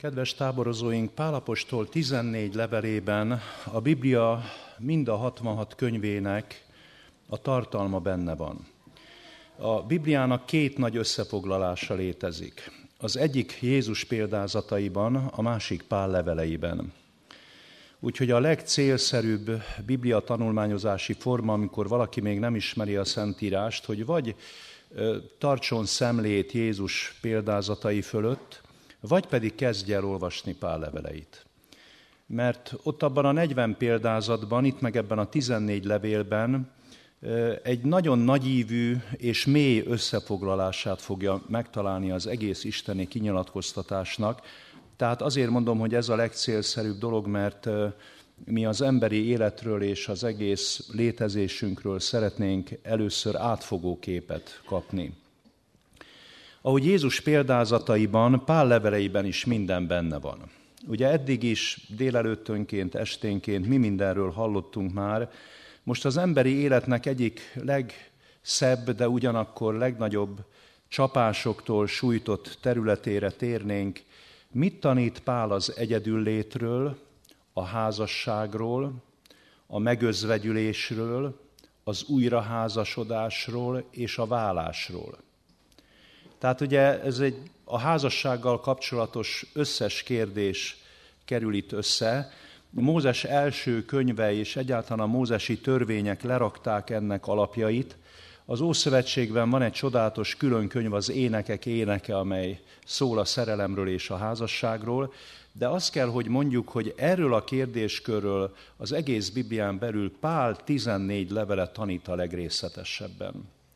Kedves táborozóink, Pál apostol 14 levelében a Biblia mind a 66 könyvének a tartalma benne van. A Bibliának két nagy összefoglalása létezik. Az egyik Jézus példázataiban, a másik Pál leveleiben. Úgyhogy a legcélszerűbb Biblia tanulmányozási forma, amikor valaki még nem ismeri a Szentírást, hogy vagy tartson szemlét Jézus példázatai fölött, vagy pedig kezdj el olvasni Pál leveleit. Mert ott abban a 40 példázatban, itt meg ebben a 14 levélben egy nagyon nagyívű és mély összefoglalását fogja megtalálni az egész isteni kinyilatkoztatásnak. Tehát azért mondom, hogy ez a legcélszerűbb dolog, mert mi az emberi életről és az egész létezésünkről szeretnénk először átfogó képet kapni. Ahogy Jézus példázataiban, Pál leveleiben is minden benne van. Ugye eddig is délelőttönként, esténként mi mindenről hallottunk már. Most az emberi életnek egyik legszebb, de ugyanakkor legnagyobb csapásoktól sújtott területére térnénk. Mit tanít Pál az egyedüllétről, a házasságról, a megözvegyülésről, az újraházasodásról és a válásról? Tehát ugye ez a házassággal kapcsolatos összes kérdés kerül itt össze. Mózes első könyve és egyáltalán a mózesi törvények lerakták ennek alapjait. Az Ószövetségben van egy csodálatos külön könyv, az Énekek éneke, amely szól a szerelemről és a házasságról, de azt kell, hogy mondjuk, hogy erről a kérdéskörről az egész Biblián belül Pál 14 levelet tanít a legrészletesebben.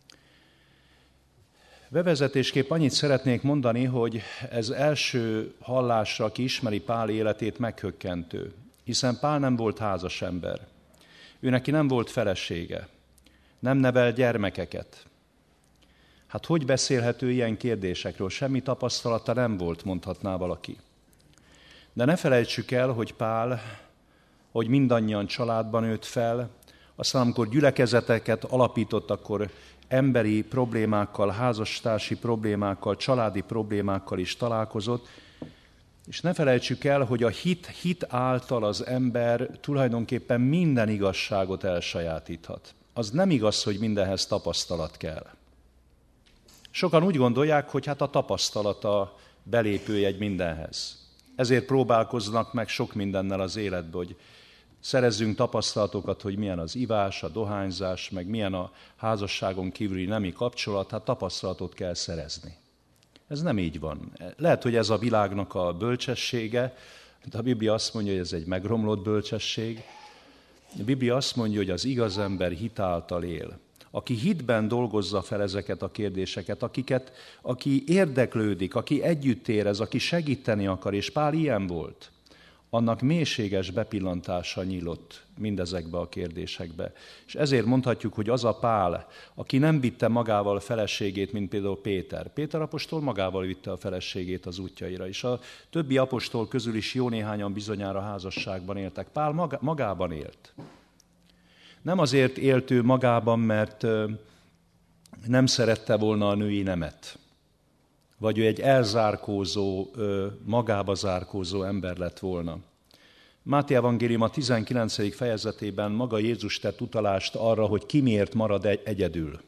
Bevezetésképp annyit szeretnék mondani, hogy ez első hallásra, aki ismeri Pál életét, meghökkentő, hiszen Pál nem volt házas ember. Ő neki nem volt felesége, nem nevel gyermekeket. Hát hogy beszélhető ilyen kérdésekről? Semmi tapasztalata nem volt, mondhatná valaki. De ne felejtsük el, hogy Pál, hogy mindannyian családban nőtt fel, aztán amikor gyülekezeteket alapított, akkor emberi problémákkal, házastársi problémákkal, családi problémákkal is találkozott, és ne felejtsük el, hogy a hit által az ember tulajdonképpen minden igazságot elsajátíthat. Az nem igaz, hogy mindenhez tapasztalat kell. Sokan úgy gondolják, hogy hát a tapasztalata belépőjegy mindenhez. Ezért próbálkoznak meg sok mindennel az életbe, hogy szerezzünk tapasztalatokat, hogy milyen az ivás, a dohányzás, meg milyen a házasságon kívüli nemi kapcsolat, hát tapasztalatot kell szerezni. Ez nem így van. Lehet, hogy ez a világnak a bölcsessége, de a Biblia azt mondja, hogy ez egy megromlott bölcsesség. A Biblia azt mondja, hogy az igaz ember hit által él. Aki hitben dolgozza fel ezeket a kérdéseket, aki érdeklődik, aki együtt érez, aki segíteni akar, és Pál ilyen volt, annak mélységes bepillantása nyílott mindezekbe a kérdésekbe. És ezért mondhatjuk, hogy az a Pál, aki nem vitte magával feleségét, mint például Péter. Péter apostol magával vitte a feleségét az útjaira, és a többi apostol közül is jó néhányan bizonyára házasságban éltek. Pál magában élt. Nem azért élt ő magában, mert nem szerette volna a női nemet, vagy ő egy elzárkózó, magába zárkózó ember lett volna. Máté evangélium a 19. fejezetében maga Jézus tett utalást arra, hogy ki miért marad egyedül.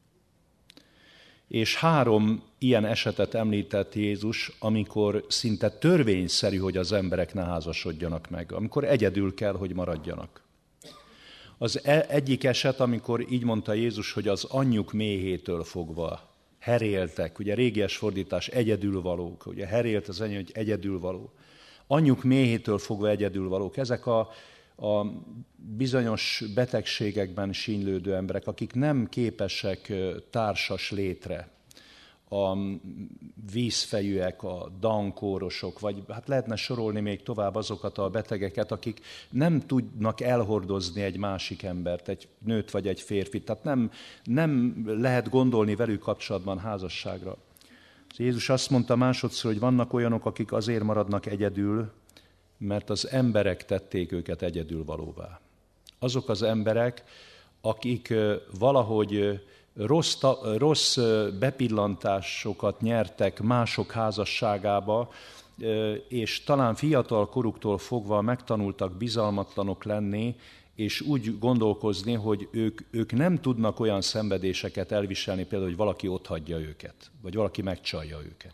És 3 ilyen esetet említett Jézus, amikor szinte törvényszerű, hogy az emberek ne házasodjanak meg, amikor egyedül kell, hogy maradjanak. Az egyik eset, amikor így mondta Jézus, hogy az anyjuk méhétől fogva heréltek, ugye régies fordítás egyedülvalók, ugye herélt az anya, hogy egyedülvaló. Anyjuk méhétől fogva egyedülvalók. Ezek a bizonyos betegségekben sínylődő emberek, akik nem képesek társas létre. A vízfejűek, a Down-kórosok, vagy hát lehetne sorolni még tovább azokat a betegeket, akik nem tudnak elhordozni egy másik embert, egy nőt vagy egy férfit, tehát nem lehet gondolni velük kapcsolatban házasságra. Jézus azt mondta másodszor, hogy vannak olyanok, akik azért maradnak egyedül, mert az emberek tették őket egyedülvalóvá. Azok az emberek, akik valahogy rossz bepillantásokat nyertek mások házasságába, és talán fiatal koruktól fogva megtanultak bizalmatlanok lenni, és úgy gondolkozni, hogy ők nem tudnak olyan szenvedéseket elviselni, például, hogy valaki otthagyja őket, vagy valaki megcsalja őket.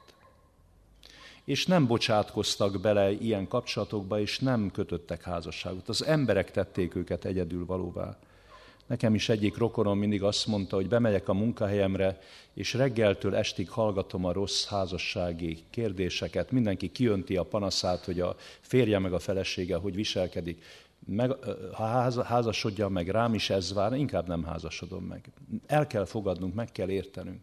És nem bocsátkoztak bele ilyen kapcsolatokba, és nem kötöttek házasságot. Az emberek tették őket egyedülvalóvá. Nekem is egyik rokonom mindig azt mondta, hogy bemegyek a munkahelyemre, és reggeltől estig hallgatom a rossz házassági kérdéseket. Mindenki kiönti a panaszát, hogy a férje meg a felesége hogy viselkedik. Ha házasodjam meg, rám is ez vár, inkább nem házasodom meg. El kell fogadnunk, meg kell értenünk.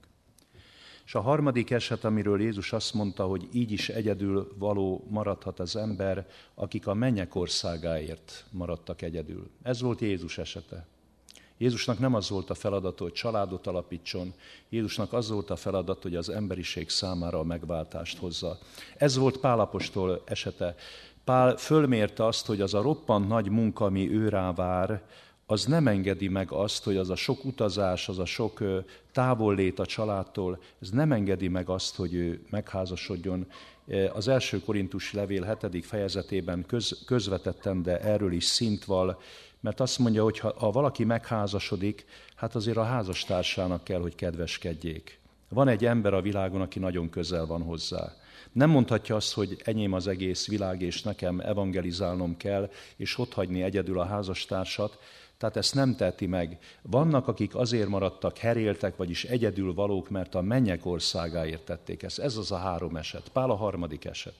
És a harmadik eset, amiről Jézus azt mondta, hogy így is egyedül való maradhat az ember, akik a mennyek országáért maradtak egyedül. Ez volt Jézus esete. Jézusnak nem az volt a feladata, hogy családot alapítson, Jézusnak az volt a feladat, hogy az emberiség számára a megváltást hozza. Ez volt Pál apostol esete. Pál fölmérte azt, hogy az a roppant nagy munka, ami őrá vár, az nem engedi meg azt, hogy az a sok utazás, az a sok távollét a családtól, ez nem engedi meg azt, hogy ő megházasodjon. Az első Korintusi levél 7. fejezetében közvetetten, de erről is szint val, mert azt mondja, hogy ha valaki megházasodik, hát azért a házastársának kell, hogy kedveskedjék. Van egy ember a világon, aki nagyon közel van hozzá. Nem mondhatja azt, hogy enyém az egész világ, és nekem evangelizálnom kell, és otthagyni egyedül a házastársat, tehát ezt nem teheti meg. Vannak, akik azért maradtak heréltek, vagyis egyedül valók, mert a mennyek országáért tették ezt. Ez az a 3 eset. Pál a harmadik eset.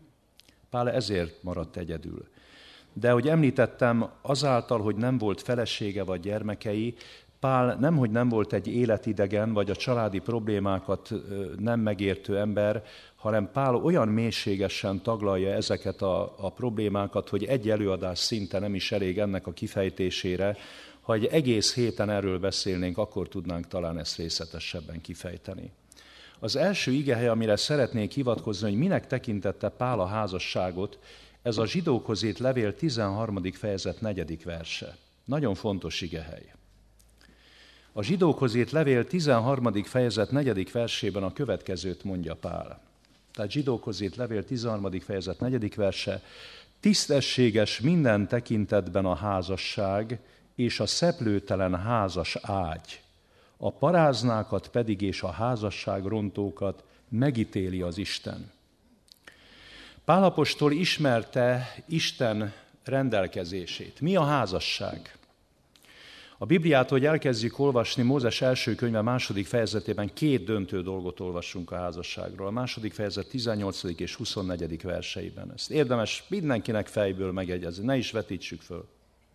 Pál ezért maradt egyedül. De, ahogy említettem, azáltal, hogy nem volt felesége vagy gyermekei, Pál nemhogy nem volt egy életidegen, vagy a családi problémákat nem megértő ember, hanem Pál olyan mélységesen taglalja ezeket a problémákat, hogy egy előadás szinte nem is elég ennek a kifejtésére. Ha egy egész héten erről beszélnénk, akkor tudnánk talán ezt részletesebben kifejteni. Az első igehely, amire szeretnék hivatkozni, hogy minek tekintette Pál a házasságot, ez a Zsidókhoz írt levél 13. fejezet 4. verse. Nagyon fontos igehely. A Zsidókhoz írt levél 13. fejezet 4. versében a következőt mondja Pál. Tehát Zsidókhoz írt levél 13. fejezet 4. verse. Tisztességes minden tekintetben a házasság és a szeplőtelen házas ágy. A paráznákat pedig és a házasságrontókat megítéli az Isten. Pál apostol ismerte Isten rendelkezését. Mi a házasság? A Bibliát, hogy elkezdjük olvasni, Mózes első könyve 2. fejezetében 2 döntő dolgot olvassunk a házasságról. A 2. fejezet 18. és 24. verseiben. Ezt érdemes mindenkinek fejből megjegyezni, ne is vetítsük föl.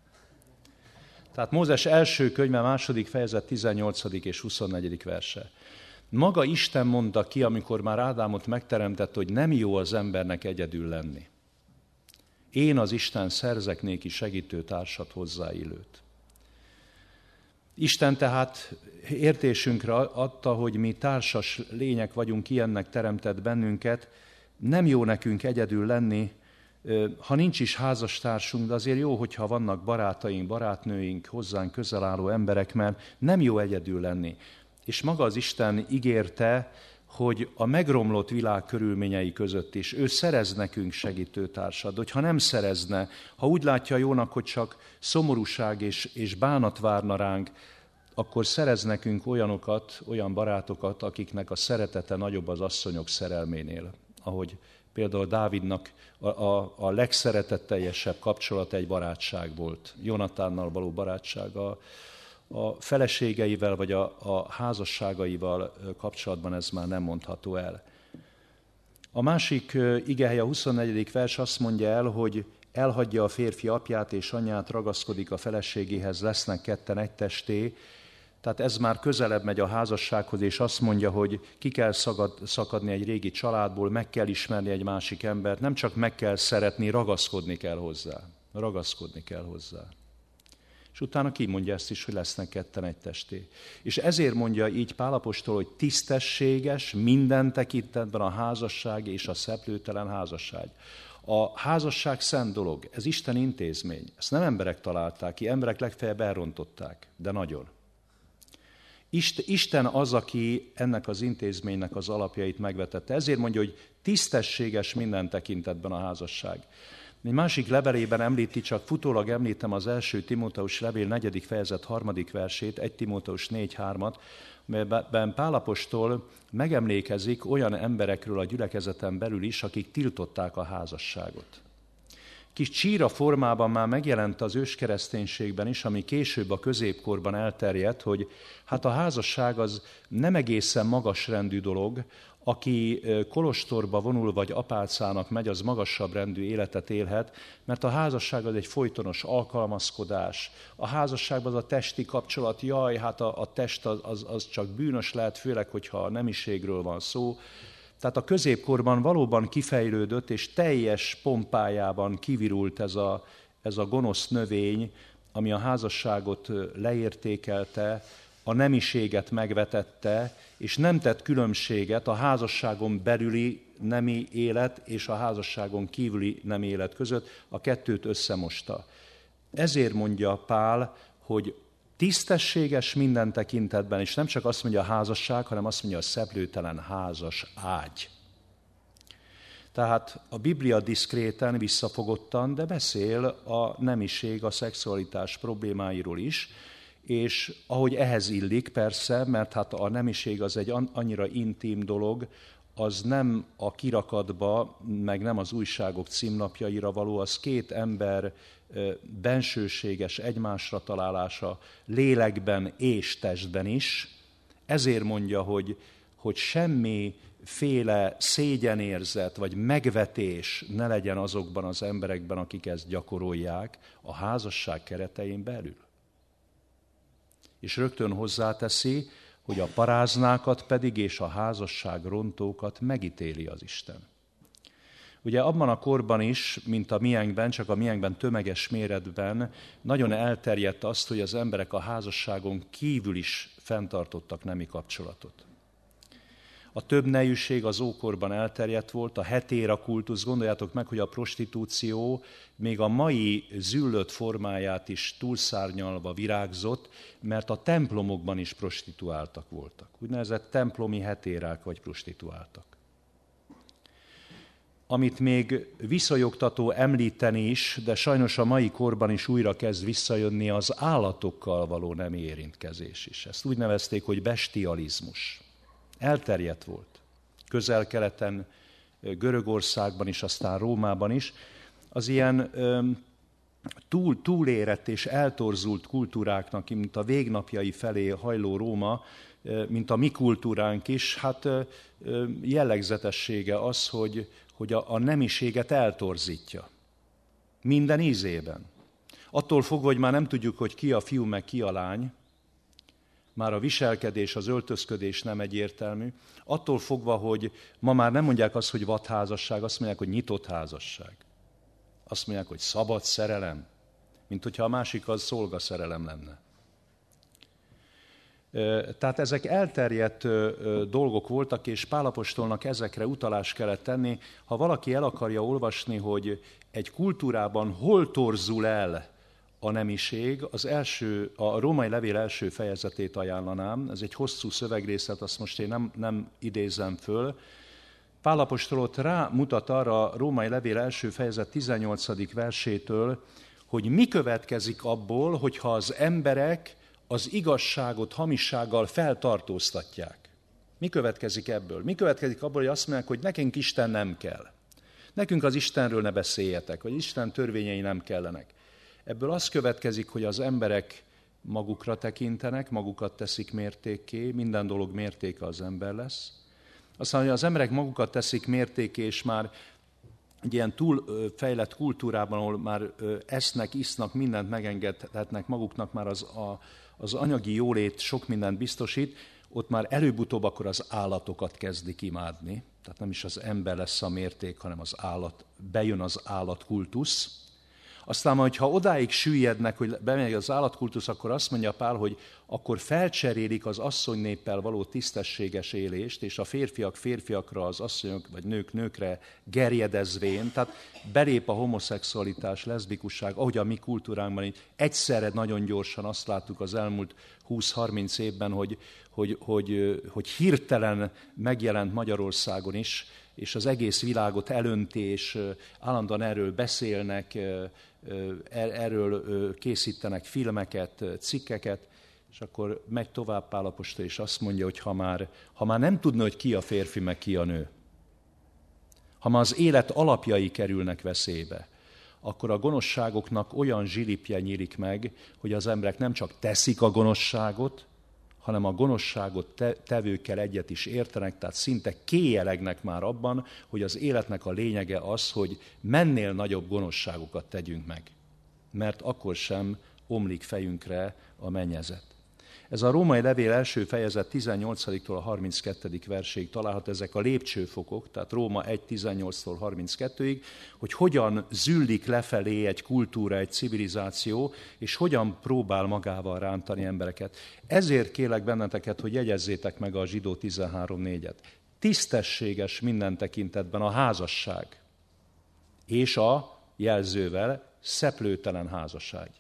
Tehát Mózes első könyve 2. fejezet 18. és 24. verse. Maga Isten mondta ki, amikor már Ádámot megteremtett, hogy nem jó az embernek egyedül lenni. Én az Isten szerzek néki segítőtársat hozzáillőt. Isten tehát értésünkre adta, hogy mi társas lények vagyunk, ilyennek teremtett bennünket, nem jó nekünk egyedül lenni, ha nincs is házastársunk, de azért jó, hogyha vannak barátaink, barátnőink, hozzánk közel álló emberek, mert nem jó egyedül lenni. És maga az Isten ígérte, hogy a megromlott világ körülményei között is ő szerez nekünk segítőtársat. Hogyha nem szerezne, ha úgy látja jónak, hogy csak szomorúság és bánat várna ránk, akkor szerez nekünk olyanokat, olyan barátokat, akiknek a szeretete nagyobb az asszonyok szerelménél. Ahogy például Dávidnak a legszeretetteljesebb kapcsolat egy barátság volt. Jonatánnal való barátsága. A feleségeivel vagy a házasságaival kapcsolatban ez már nem mondható el. A másik igehely, a 24. vers azt mondja el, hogy elhagyja a férfi apját és anyját, ragaszkodik a feleségéhez, lesznek ketten egy testé. Tehát ez már közelebb megy a házassághoz, és azt mondja, hogy ki kell szakadni egy régi családból, meg kell ismerni egy másik embert, nem csak meg kell szeretni, ragaszkodni kell hozzá. Ragaszkodni kell hozzá. És utána kimondja ezt is, hogy lesznek ketten egy testé. És ezért mondja így Pál apostol, hogy tisztességes minden tekintetben a házasság és a szeplőtelen házasság. A házasság szent dolog, ez Isten intézmény. Ezt nem emberek találták ki, emberek legfeljebb elrontották, de nagyon. Isten az, aki ennek az intézménynek az alapjait megvetette. Ezért mondja, hogy tisztességes minden tekintetben a házasság. Egy másik levelében említi, csak futólag említem az 1. Timóteus levél 4. fejezet 3. versét, 1 Timóteus 4.3-at, melyben Pál apostol megemlékezik olyan emberekről a gyülekezeten belül is, akik tiltották a házasságot. Kis csíra formában már megjelent az őskereszténységben is, ami később a középkorban elterjedt, hogy hát a házasság az nem egészen magasrendű dolog, aki kolostorba vonul vagy apácának megy, az magasabb rendű életet élhet, mert a házasság az egy folytonos alkalmazkodás. A házasságban az a testi kapcsolat, jaj, hát a test az csak bűnös lehet, főleg, hogyha a nemiségről van szó. Tehát a középkorban valóban kifejlődött, és teljes pompájában kivirult ez a gonosz növény, ami a házasságot leértékelte, a nemiséget megvetette, és nem tett különbséget a házasságon belüli nemi élet és a házasságon kívüli nemi élet között, a kettőt összemosta. Ezért mondja Pál, hogy tisztességes minden tekintetben, és nem csak azt mondja a házasság, hanem azt mondja a szeplőtelen házas ágy. Tehát a Biblia diszkréten, visszafogottan, de beszél a nemiség, a szexualitás problémáiról is, és ahogy ehhez illik persze, mert hát a nemiség az egy annyira intim dolog, az nem a kirakatba, meg nem az újságok címlapjaira való, az két ember bensőséges egymásra találása lélekben és testben is. Ezért mondja, hogy semmiféle szégyenérzet vagy megvetés ne legyen azokban az emberekben, akik ezt gyakorolják a házasság keretein belül. És rögtön hozzáteszi, hogy a paráznákat pedig és a házasság rontókat megítéli az Isten. Ugye abban a korban is, mint a miénkben, csak a miénkben tömeges méretben nagyon elterjedt azt, hogy az emberek a házasságon kívül is fenntartottak nemi kapcsolatot. A többnejűség az ókorban elterjedt volt, a hetéra kultusz, gondoljátok meg, hogy a prostitúció még a mai züllött formáját is túlszárnyalva virágzott, mert a templomokban is prostituáltak voltak. Úgynevezett templomi hetérák vagy prostituáltak. Amit még visszajogtató említeni is, de sajnos a mai korban is újra kezd visszajönni, az állatokkal való nemi érintkezés is. Ezt úgy nevezték, hogy bestializmus. Elterjedt volt. Közel-keleten, Görögországban is, aztán Rómában is. Az ilyen túlérett és eltorzult kultúráknak, mint a végnapjai felé hajló Róma, mint a mi kultúránk is, hát jellegzetessége az, hogy a nemiséget eltorzítja. Minden ízében. Attól fogva, hogy már nem tudjuk, hogy ki a fiú, meg ki a lány, már a viselkedés, az öltözködés nem egyértelmű, attól fogva, hogy ma már nem mondják azt, hogy vadházasság, azt mondják, hogy nyitott házasság. Azt mondják, hogy szabad szerelem, mint hogyha a másik az szolgaszerelem lenne. Tehát ezek elterjedt dolgok voltak, és Pál apostolnak ezekre utalást kellett tenni. Ha valaki el akarja olvasni, hogy egy kultúrában hol torzul el a nemiség, a római levél első fejezetét ajánlanám, ez egy hosszú szövegrészlet, azt most én nem idézem föl. Pál apostol ott rámutat arra a római levél első fejezet 18. versétől, hogy mi következik abból, hogyha az emberek az igazságot hamissággal feltartóztatják. Mi következik ebből? Mi következik abból, hogy azt mondják, hogy nekünk Isten nem kell. Nekünk az Istenről ne beszéljetek, vagy Isten törvényei nem kellenek. Ebből az következik, hogy az emberek magukra tekintenek, magukat teszik mértékké, minden dolog mértéke az ember lesz. Aztán, hogy az emberek magukat teszik mértékké, és már egy ilyen túlfejlett kultúrában, ahol már esznek, isznak, mindent megengedhetnek maguknak, már az anyagi jólét sok mindent biztosít, ott már előbb-utóbb akkor az állatokat kezdik imádni. Tehát nem is az ember lesz a mérték, hanem az állat, bejön az állatkultusz. Aztán majd, ha odáig süllyednek, hogy bemegy az állatkultusz, akkor azt mondja Pál, hogy akkor felcserélik az asszonynéppel való tisztességes élést, és a férfiak férfiakra, az asszonyok vagy nők nőkre gerjedezvén, tehát belép a homoszexualitás, leszbikusság, ahogy a mi kultúránkban itt egyszerre nagyon gyorsan azt láttuk az elmúlt 20-30 évben, hogy hirtelen megjelent Magyarországon is, és az egész világot elönti, és állandóan erről beszélnek, erről készítenek filmeket, cikkeket, és akkor megy tovább Pál apostol, és azt mondja, hogy ha már nem tudna, hogy ki a férfi, meg ki a nő, ha már az élet alapjai kerülnek veszélybe, akkor a gonoszságoknak olyan zsilipje nyílik meg, hogy az emberek nem csak teszik a gonoszságot, hanem a gonoszságot tevőkkel egyet is értenek, tehát szinte kéjelegnek már abban, hogy az életnek a lényege az, hogy mennél nagyobb gonoszságokat tegyünk meg, mert akkor sem omlik fejünkre a mennyezet. Ez a római levél első fejezet 18-tól a 32. verséig található, ezek a lépcsőfokok, tehát Róma 1.18-tól 32-ig, hogy hogyan züllik lefelé egy kultúra, egy civilizáció, és hogyan próbál magával rántani embereket. Ezért kérlek benneteket, hogy jegyezzétek meg a Zsidó 13.4-et. Tisztességes minden tekintetben a házasság, és a jelzővel szeplőtelen házasság.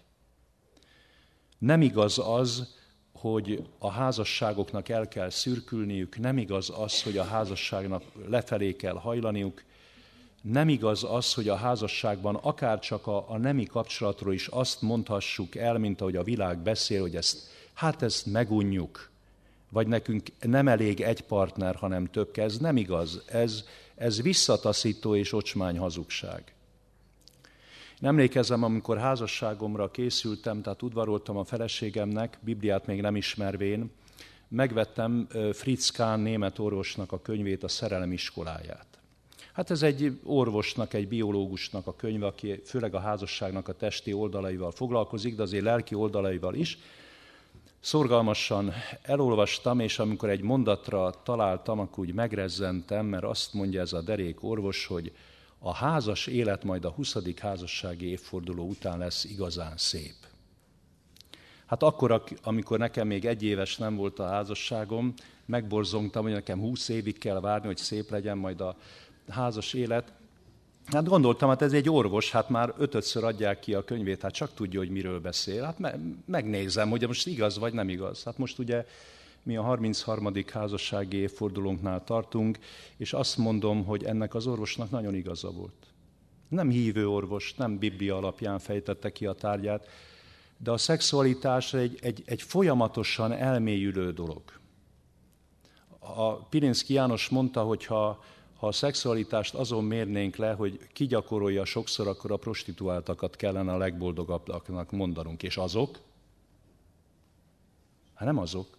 Nem igaz az, hogy a házasságoknak el kell szürkülniük, nem igaz az, hogy a házasságnak lefelé kell hajlaniuk, nem igaz az, hogy a házasságban akárcsak a nemi kapcsolatról is azt mondhassuk el, mint ahogy a világ beszél, hogy ezt megunjuk, vagy nekünk nem elég egy partner, hanem több. Ez nem igaz, ez visszataszító és ocsmány hazugság. Én emlékezem, amikor házasságomra készültem, tehát udvaroltam a feleségemnek, Bibliát még nem ismervén, megvettem Fritz Kahn német orvosnak a könyvét, a Szerelem iskoláját. Hát ez egy orvosnak, egy biológusnak a könyve, aki főleg a házasságnak a testi oldalaival foglalkozik, de azért lelki oldalaival is. Szorgalmasan elolvastam, és amikor egy mondatra találtam, akkor úgy megrezzentem, mert azt mondja ez a derék orvos, hogy a házas élet majd a 20. házassági évforduló után lesz igazán szép. Hát akkor, amikor nekem még 1 éves nem volt a házasságom, megborzongtam, hogy nekem 20 évig kell várni, hogy szép legyen majd a házas élet. Hát gondoltam, hát ez egy orvos, hát már 5-ször adják ki a könyvét, hát csak tudja, hogy miről beszél. Hát megnézem, hogy most igaz vagy nem igaz. Hát most ugye mi a 33. házassági évfordulónknál tartunk, és azt mondom, hogy ennek az orvosnak nagyon igaza volt. Nem hívő orvos, nem Biblia alapján fejtette ki a tárgyát, de a szexualitás egy folyamatosan elmélyülő dolog. A Pirinszky János mondta, hogy ha a szexualitást azon mérnénk le, hogy ki gyakorolja sokszor, akkor a prostituáltakat kellene a legboldogabbaknak mondanunk. És azok? Hát nem azok.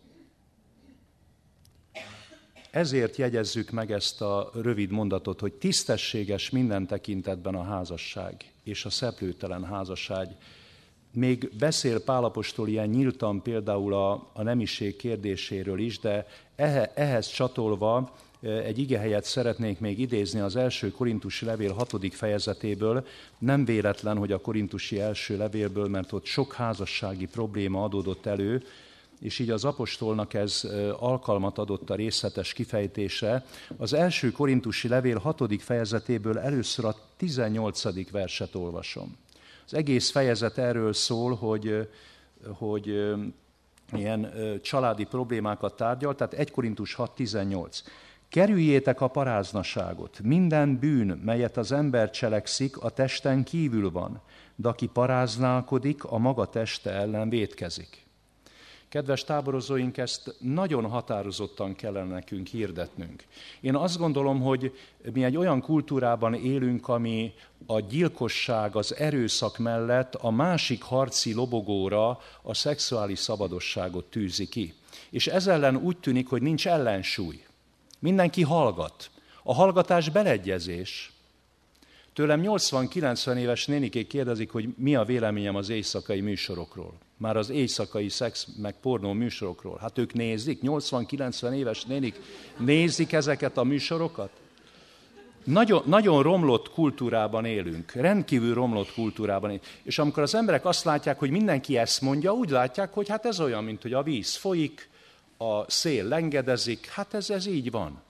Ezért jegyezzük meg ezt a rövid mondatot, hogy tisztességes minden tekintetben a házasság és a szeplőtelen házasság. Még beszél Pál apostol ilyen nyíltan például a nemiség kérdéséről is, de ehhez csatolva egy igehelyet szeretnék még idézni az első korintusi levél 6. fejezetéből. Nem véletlen, hogy a korintusi első levélből, mert ott sok házassági probléma adódott elő, és így az apostolnak ez alkalmat adott a részletes kifejtésre. Az első korintusi levél 6. fejezetéből először a 18. verset olvasom. Az egész fejezet erről szól, hogy ilyen családi problémákat tárgyal, tehát 1 Korintus 6.18. Kerüljétek a paráznaságot, minden bűn, melyet az ember cselekszik, a testen kívül van, de aki paráználkodik, a maga teste ellen vétkezik. Kedves táborozóink, ezt nagyon határozottan kellene nekünk hirdetnünk. Én azt gondolom, hogy mi egy olyan kultúrában élünk, ami a gyilkosság, az erőszak mellett a másik harci lobogóra a szexuális szabadosságot tűzi ki. És ez ellen úgy tűnik, hogy nincs ellensúly. Mindenki hallgat. A hallgatás beleegyezés. Tőlem 80-90 éves nénikék kérdezik, hogy mi a véleményem az éjszakai műsorokról. Már az éjszakai szex meg pornó műsorokról. Hát ők nézik, 80-90 éves nénik nézik ezeket a műsorokat? Nagyon romlott kultúrában élünk, rendkívül romlott kultúrában élünk. És amikor az emberek azt látják, hogy mindenki ezt mondja, úgy látják, hogy hát ez olyan, mint hogy a víz folyik, a szél lengedezik, hát ez így van.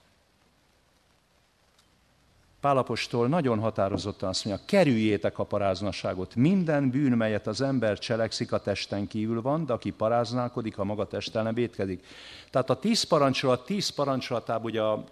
Pál apostol nagyon határozottan azt mondja, kerüljétek a paráznaságot. Minden bűn, melyet az ember cselekszik, a testen kívül van, de aki paráználkodik, a maga test ellen vétkezik. Tehát a 10 parancsolat 10 parancsolatában ugye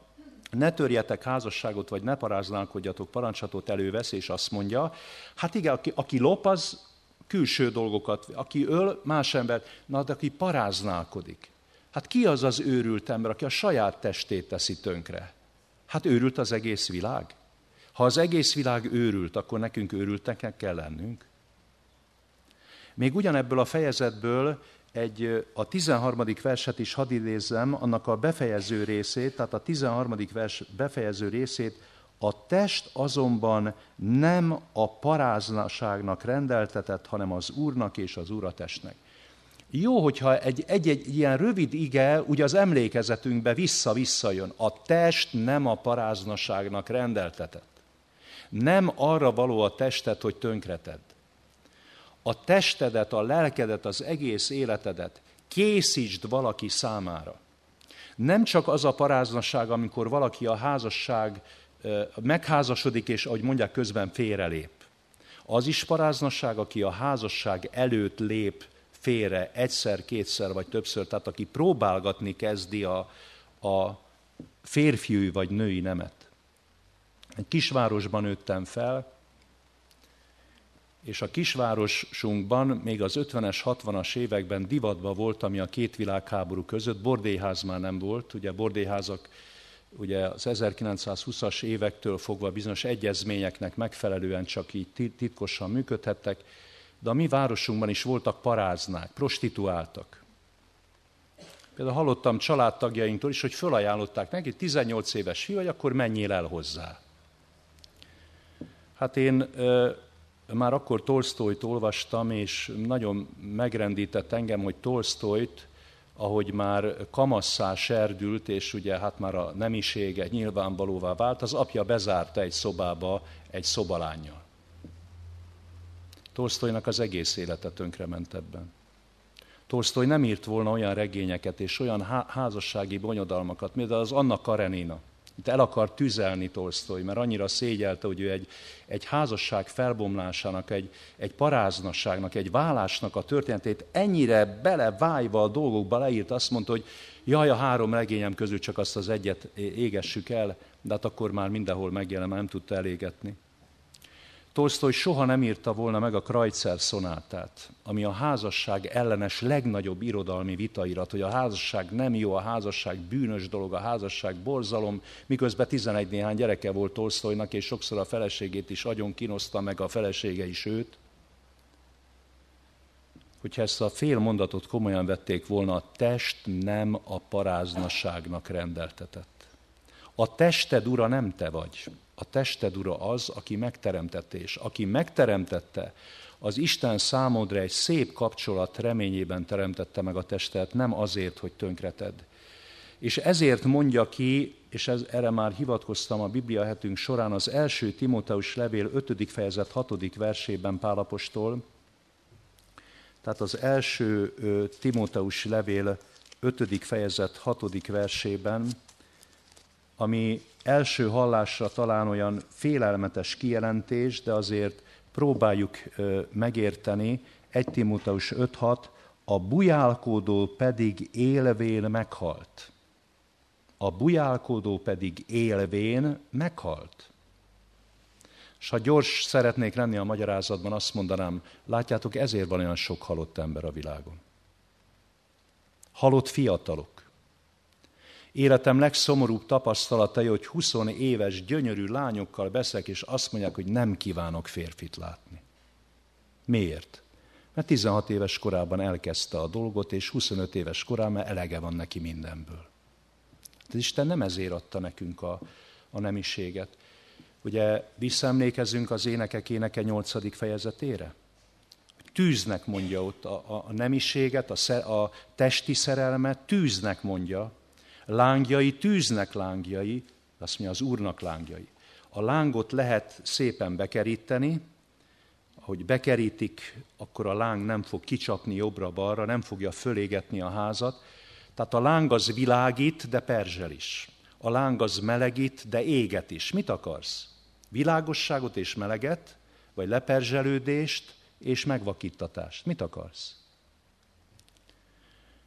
ne törjetek házasságot, vagy ne paráználkodjatok parancsolatot elővesz, és azt mondja, hát igen, aki lop, az külső dolgokat, aki öl más embert, na de aki paráználkodik. Hát ki az az őrült ember, aki a saját testét teszi tönkre? Hát őrült az egész világ. Ha az egész világ őrült, akkor nekünk őrülteknek kell lennünk. Még ugyanebből a fejezetből a 13. verset is hadd idézzem, annak a befejező részét, tehát a 13. vers befejező részét, a test azonban nem a paráznaságnak rendeltetett, hanem az Úrnak és az Úr a testnek. Jó, hogyha egy ilyen rövid ige ugye az emlékezetünkbe visszajön. A test nem a paráznaságnak rendeltetett. Nem arra való a testet, hogy tönkreted. A testedet, a lelkedet, az egész életedet készítsd valaki számára. Nem csak az a paráznaság, amikor valaki a házasság megházasodik, és ahogy mondják, közben félrelép. Az is paráznaság, aki a házasság előtt lép félre egyszer, kétszer vagy többször, tehát aki próbálgatni kezdi a férfiúi vagy női nemet. Egy kisvárosban nőttem fel, és a kisvárosunkban még az 50-es, 60-as években divatban volt, ami a két világháború között, bordélyház már nem volt, ugye bordélyházak ugye az 1920-as évektől fogva bizonyos egyezményeknek megfelelően csak így titkosan működhettek, de a mi városunkban is voltak paráznák, prostituáltak. Például hallottam családtagjainktól is, hogy fölajánlották neki, 18 éves fiú vagy, akkor menjél el hozzá. Hát én már akkor Tolsztojt olvastam, és nagyon megrendített engem, hogy Tolsztojt, ahogy már kamasszá serdült, és ugye hát már a nemisége nyilvánvalóvá vált, az apja bezárta egy szobába egy szobalánnyal. Tolsztojnak az egész élete tönkrement ebben. Tolsztoj nem írt volna olyan regényeket és olyan házassági bonyodalmakat, mint az Anna Karenina. Itt el akar tüzelni Tolsztoj, mert annyira szégyelte, hogy ő egy házasság felbomlásának, egy paráznasságnak, egy válásnak a történetét ennyire belevájva a dolgokba leírt, azt mondta, hogy jaj, a 3 regényem közül csak azt az egyet égessük el, de hát akkor már mindenhol megjelen, nem tudta elégetni. Tolsztoj soha nem írta volna meg a Kreutzer szonátát, ami a házasság ellenes legnagyobb irodalmi vitairat, hogy a házasság nem jó, a házasság bűnös dolog, a házasság borzalom, miközben 11 néhány gyereke volt Tolsztojnak, és sokszor a feleségét is agyon kínoszta, meg a felesége is őt. Hogyha ezt a fél mondatot komolyan vették volna, a test nem a paráznaságnak rendeltetett. A tested ura nem te vagy. A tested ura az, aki megteremtette, és aki megteremtette, az Isten számodra egy szép kapcsolat reményében teremtette meg a testet, nem azért, hogy tönkreted. És ezért mondja ki, és erre már hivatkoztam a Biblia hetünk során, az első Timóteus levél 5. fejezet 6. versében Pál apostol, tehát az első Timóteus levél 5. fejezet 6. versében, ami első hallásra talán olyan félelmetes kijelentés, de azért próbáljuk megérteni, 1 Timóteus 5.6, a bujálkodó pedig élvén meghalt. A bujálkodó pedig élvén meghalt. És ha gyors szeretnék lenni a magyarázatban, azt mondanám, látjátok, ezért van olyan sok halott ember a világon. Halott fiatalok. Életem legszomorúbb tapasztalatai, hogy 20 éves gyönyörű lányokkal beszélek, és azt mondják, hogy nem kívánok férfit látni. Miért? Mert 16 éves korában elkezdte a dolgot, és 25 éves korában már elege van neki mindenből. Az Isten nem ezért adta nekünk a nemiséget. Ugye visszaemlékezünk az Énekek éneke 8. fejezetére? Tűznek mondja ott a nemiséget, a testi szerelmet, tűznek mondja. Lángjai, tűznek lángjai, azt mondja, az Úrnak lángjai. A lángot lehet szépen bekeríteni, ahogy bekerítik, akkor a láng nem fog kicsapni jobbra-balra, nem fogja fölégetni a házat. Tehát a láng az világít, de perzsel is. A láng az melegít, de éget is. Mit akarsz? Világosságot és meleget, vagy leperzselődést és megvakítatást. Mit akarsz?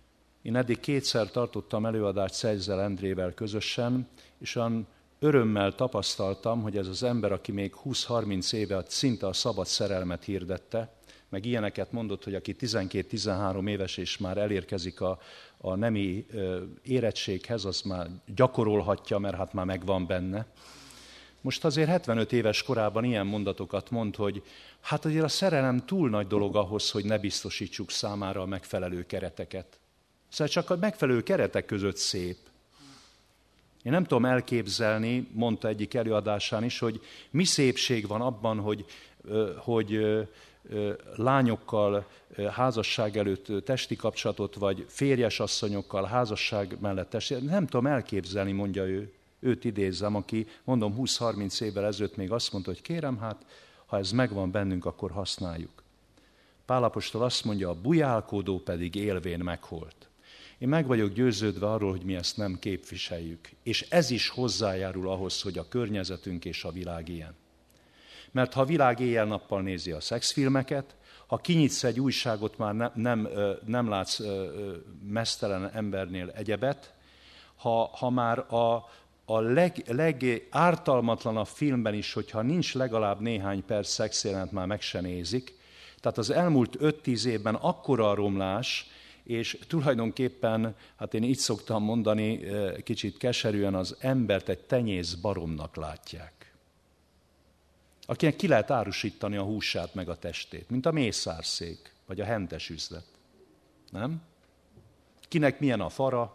Én eddig 2-szer tartottam előadást Szeizzel Endrével közösen, és olyan örömmel tapasztaltam, hogy ez az ember, aki még 20-30 éve szinte a szabad szerelmet hirdette, meg ilyeneket mondott, hogy aki 12-13 éves és már elérkezik a nemi érettséghez, az már gyakorolhatja, mert hát már megvan benne. Most azért 75 éves korában ilyen mondatokat mond, hogy hát azért a szerelem túl nagy dolog ahhoz, hogy ne biztosítsuk számára a megfelelő kereteket. Szóval csak a megfelelő keretek között szép. Én nem tudom elképzelni, mondta egyik előadásán is, hogy mi szépség van abban, hogy lányokkal házasság előtt testi kapcsolatot, vagy férjes asszonyokkal házasság mellett testi. Nem tudom elképzelni, mondja ő. Őt idézzem, aki, mondom, 20-30 évvel ezelőtt még azt mondta, hogy kérem, hát, ha ez megvan bennünk, akkor használjuk. Pál apostol azt mondja, a bujálkodó pedig élvén meghalt. Én meg vagyok győződve arról, hogy mi ezt nem képviseljük. És ez is hozzájárul ahhoz, hogy a környezetünk és a világ ilyen. Mert ha a világ éjjel-nappal nézi a szexfilmeket, ha kinyitsz egy újságot, már nem látsz meztelen embernél egyebet, ha már a legártalmatlanabb filmben is, hogyha nincs legalább néhány perc szexjelenet, már meg se nézik. Tehát az elmúlt 5-10 évben akkora a romlás, és tulajdonképpen, hát én így szoktam mondani, kicsit keserűen, az embert egy tenyész baromnak látják. Akinek ki lehet árusítani a húsát meg a testét, mint a mészárszék, vagy a hentes üzlet. Nem? Kinek milyen a fara,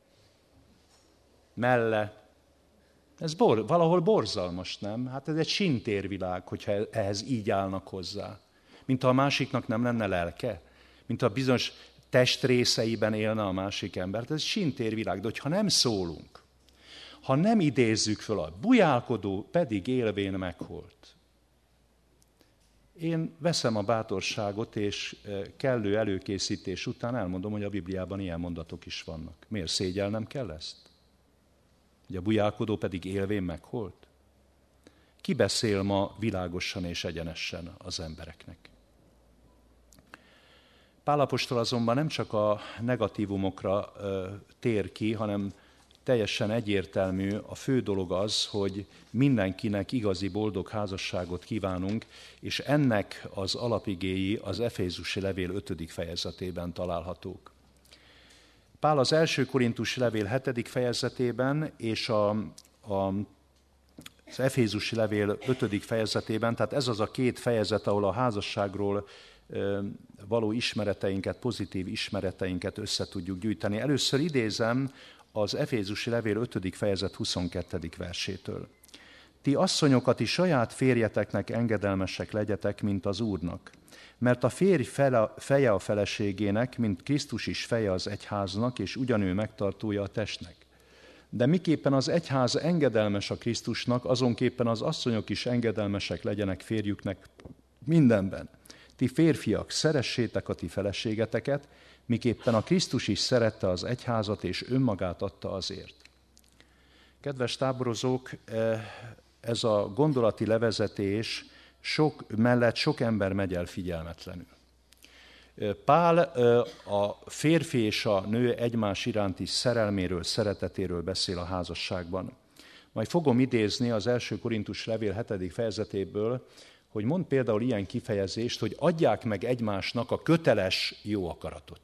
melle. Ez valahol borzalmas, nem? Hát ez egy sintérvilág, hogyha ehhez így állnak hozzá. Mint ha a másiknak nem lenne lelke, mint ha bizonyos testrészeiben élne a másik embert. Ez egy sintérvilág, de hogyha nem szólunk, ha nem idézzük föl, a bujálkodó pedig élvén meghalt. Én veszem a bátorságot, és kellő előkészítés után elmondom, hogy a Bibliában ilyen mondatok is vannak. Miért szégyelnem kell ezt? Hogy a bujálkodó pedig élvén meghalt? Ki beszél ma világosan és egyenesen az embereknek? Pál apostol azonban nem csak a negatívumokra tér ki, hanem teljesen egyértelmű, a fő dolog az, hogy mindenkinek igazi boldog házasságot kívánunk, és ennek az alapigéi az Efézusi levél 5. fejezetében találhatók. Pál az 1. Korintusi levél 7. fejezetében és az Efézusi levél 5. fejezetében, tehát ez az a 2 fejezet, ahol a házasságról való ismereteinket, pozitív ismereteinket össze tudjuk gyűjteni. Először idézem az Efézusi levél 5. fejezet 22. versétől. Ti asszonyokat is saját férjeteknek engedelmesek legyetek, mint az Úrnak. Mert a férj feje a feleségének, mint Krisztus is feje az egyháznak, és ugyanő megtartója a testnek. De miképpen az egyház engedelmes a Krisztusnak, azonképpen az asszonyok is engedelmesek legyenek férjüknek mindenben. Ti férfiak, szeressétek a ti feleségeteket, miképpen a Krisztus is szerette az egyházat, és önmagát adta azért. Kedves táborozók, ez a gondolati levezetés mellett sok ember megy el figyelmetlenül. Pál a férfi és a nő egymás iránti szerelméről, szeretetéről beszél a házasságban. Majd fogom idézni az 1. Korintus levél 7. fejezetéből, hogy mond például ilyen kifejezést, hogy adják meg egymásnak a köteles jó akaratot.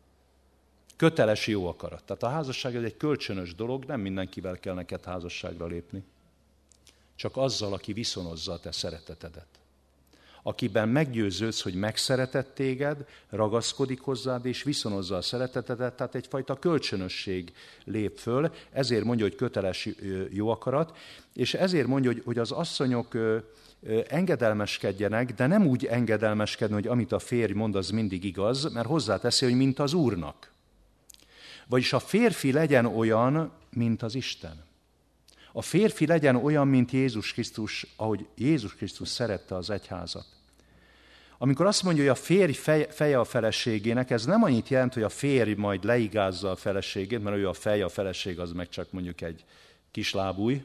Köteles jó akarat. Tehát a házasság ez egy kölcsönös dolog, nem mindenkivel kell neked házasságra lépni. Csak azzal, aki viszonozza a te szeretetedet. Akiben meggyőződsz, hogy megszeretett téged, ragaszkodik hozzád, és viszonozza a szeretetedet, tehát egyfajta kölcsönösség lép föl, ezért mondja, hogy köteles jó akarat, és ezért mondja, hogy az asszonyok engedelmeskedjenek, de nem úgy engedelmeskedni, hogy amit a férj mond, az mindig igaz, mert hozzáteszi, hogy mint az Úrnak. Vagyis a férfi legyen olyan, mint az Isten. A férfi legyen olyan, mint Jézus Krisztus, ahogy Jézus Krisztus szerette az egyházat. Amikor azt mondja, hogy a férj feje a feleségének, ez nem annyit jelent, hogy a férj majd leigázza a feleségét, mert ő a feje, a feleség az meg csak mondjuk egy kis lábúj,